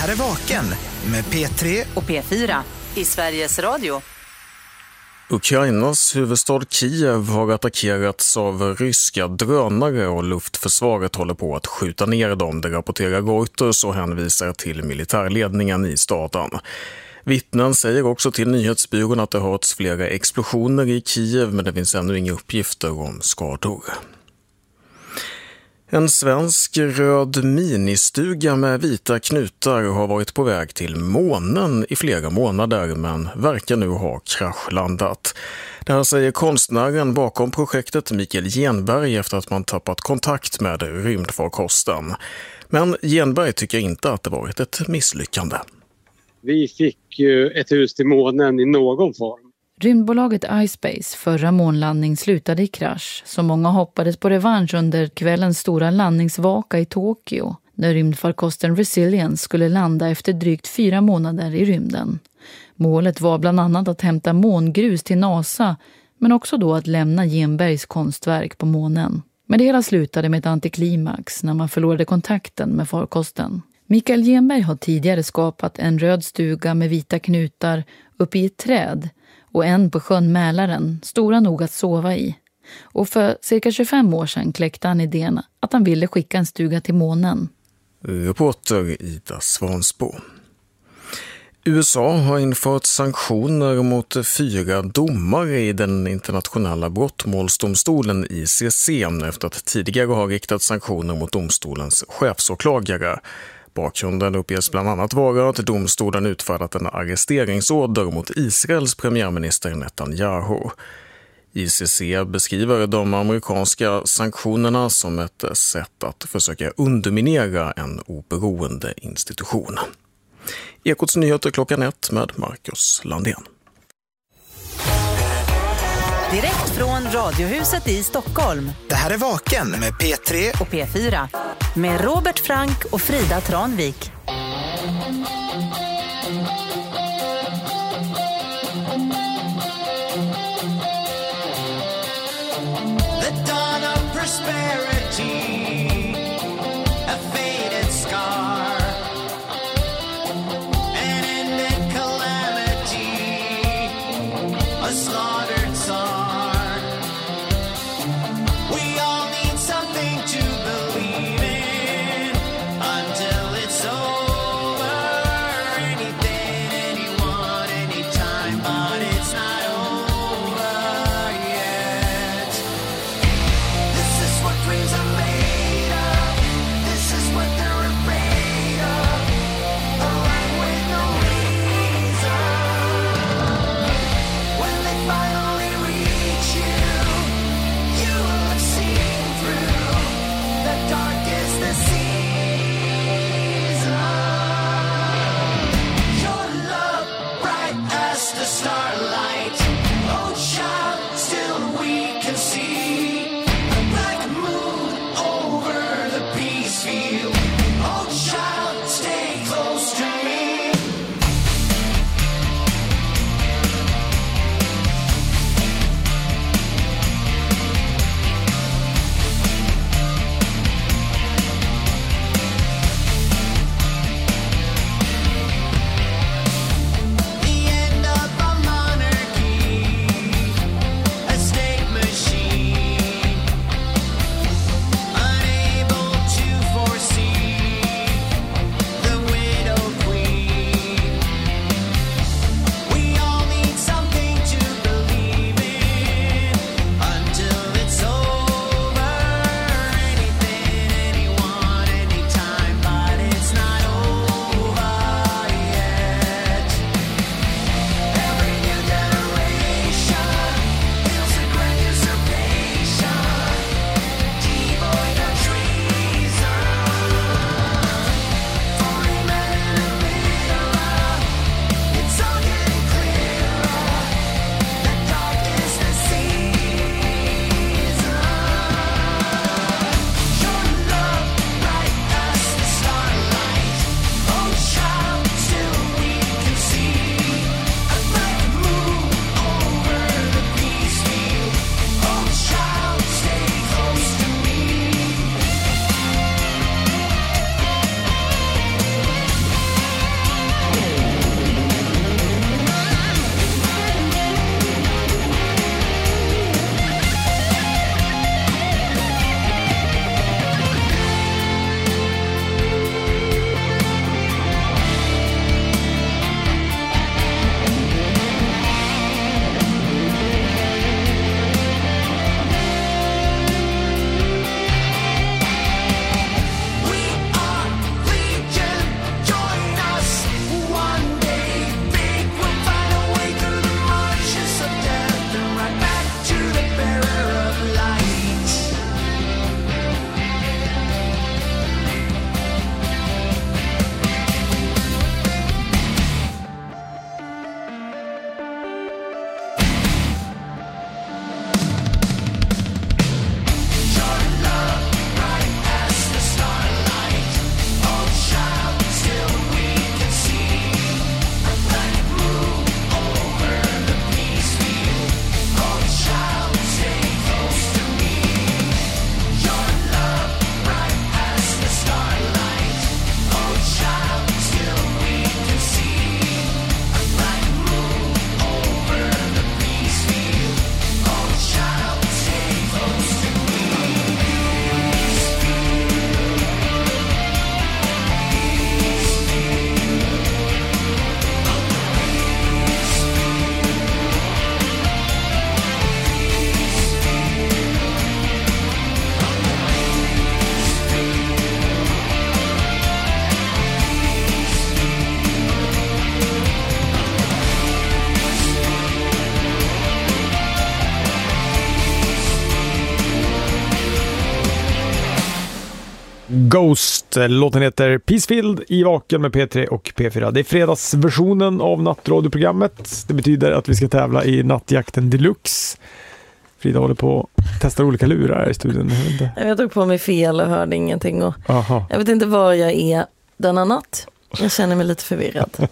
här är Vaken med P tre och P fyra i Sveriges Radio. Ukrainas huvudstad Kiev har attackerats av ryska drönare och luftförsvaret håller på att skjuta ner dem. Det rapporterar Reuters och hänvisar till militärledningen i staden. Vittnen säger också till nyhetsbyrån att det har hörts flera explosioner i Kiev, men det finns ännu inga uppgifter om skador. En svensk röd ministuga med vita knutar har varit på väg till månen i flera månader men verkar nu ha kraschlandat. Det här säger konstnären bakom projektet Mikael Genberg efter att man tappat kontakt med rymdfarkosten. Men Genberg tycker inte att det varit ett misslyckande. Vi fick ju ett hus till månen i någon form. Rymdbolaget iSpace förra månlandning slutade i krasch, så många hoppades på revansch under kvällens stora landningsvaka i Tokyo, när rymdfarkosten Resilience skulle landa efter drygt fyra månader i rymden. Målet var bland annat att hämta mångrus till NASA, men också då att lämna Genbergs konstverk på månen. Men det hela slutade med ett antiklimax när man förlorade kontakten med farkosten. Mikael Genberg har tidigare skapat en röd stuga med vita knutar uppe i ett träd och en på sjön Mälaren, stora nog att sova i. Och för cirka tjugofem år sedan kläckte han idén att han ville skicka en stuga till månen. Reporter Ida Svansbo. U S A har infört sanktioner mot fyra domare i den internationella brottmålsdomstolen I C C efter att tidigare ha riktat sanktioner mot domstolens chefsåklagare. Bakgrunden uppges bland annat vara att domstolen utfärdat en arresteringsorder mot Israels premiärminister Netanyahu. I C C beskriver de amerikanska sanktionerna som ett sätt att försöka underminera en oberoende institution. Ekots nyheter klockan ett med Marcus Landén. Direkt från Radiohuset i Stockholm. Det här är Vaken med P tre och P fyra. Med Robert Frank och Frida Tranvik. The dawn of prosperity, a faded scar, an ended calamity, a slaughtered czar. We all need something to believe in until it's over. Anything, anyone, anytime, but it's not over yet. This is what dreams are made Ghost. Låten heter Peacefield i Vaken med P tre och P fyra. Det är fredagsversionen av nattradioprogrammet. Det betyder att vi ska tävla i Nattjakten Deluxe. Frida håller på att testa olika lurar i studion. Jag, jag tog på mig fel och hörde ingenting. Och Aha. jag vet inte var jag är denna natt. Jag känner mig lite förvirrad.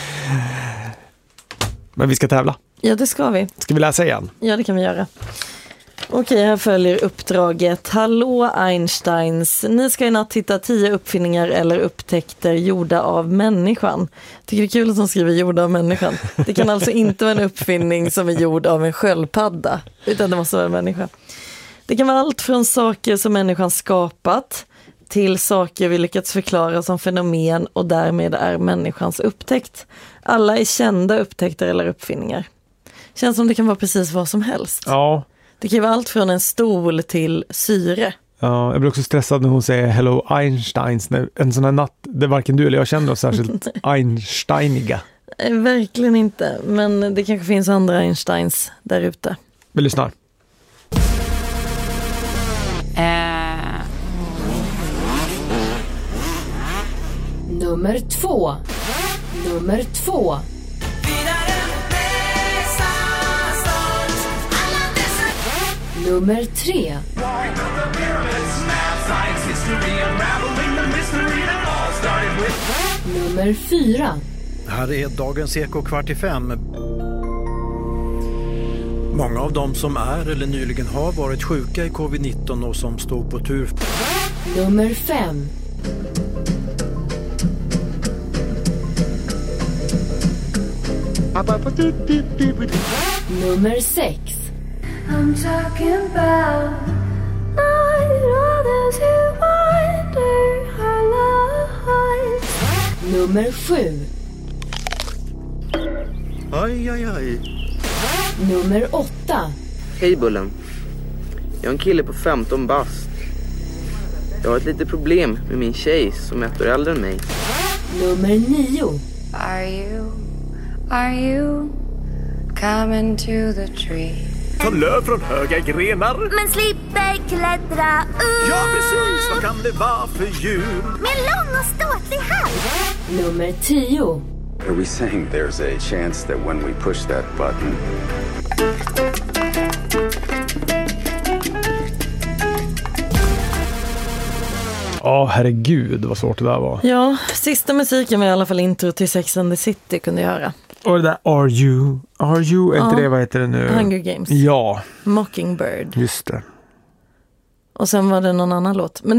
Men vi ska tävla. Ja, det ska vi. Ska vi läsa igen? Ja, det kan vi göra. Okej, här följer uppdraget. Hallå Einsteins. Ni ska i natt hitta tio uppfinningar eller upptäckter gjorda av människan. Tycker det är kul att de skriver gjorda av människan. Det kan alltså inte vara en uppfinning som är gjord av en sköldpadda, utan det måste vara en människa. Det kan vara allt från saker som människan skapat till saker vi lyckats förklara som fenomen och därmed är människans upptäckt. Alla är kända upptäckter eller uppfinningar. Känns som det kan vara precis vad som helst. Ja. Det kan vara allt från en stol till syre. Ja, jag blir också stressad när hon säger Hello Einsteins. En sån här natt, det varken du eller jag känner oss särskilt Einsteiniga. Nej, verkligen inte. Men det kanske finns andra Einsteins där ute. Vi lyssnar. Äh. Nummer två. Nummer två. Nummer tre. Nummer fyra. Här är dagens Eko kvart i fem. Många av dem som är eller nyligen har varit sjuka i covid nitton och som står på tur. Nummer fem. Nummer sex. I'm talking about not others who wonder our lives. Nummer sju. Aj, aj, aj. Nummer åtta. Hej Bullen. Jag är en kille på femton bast. Jag har ett litet problem med min tjej som är ett år äldre än mig. Nummer nio. Are you, are you coming to the tree? Ta löv från höga grenar. Men slipper klättra upp. Ja, precis. Vad kan det vara för djur? Med lång och ståtlig hals. Nummer tio. Are we saying there's a chance that when we push that button... Ja, oh, herregud vad svårt det där var. Ja, sista musiken var i alla fall intro till Sex and the City kunde jag höra. Och det där Are You? Are You? Är Ja. inte det, vad heter det nu? Hunger Games. Ja. Mockingbird. Just det. Och sen var det någon annan låt. Men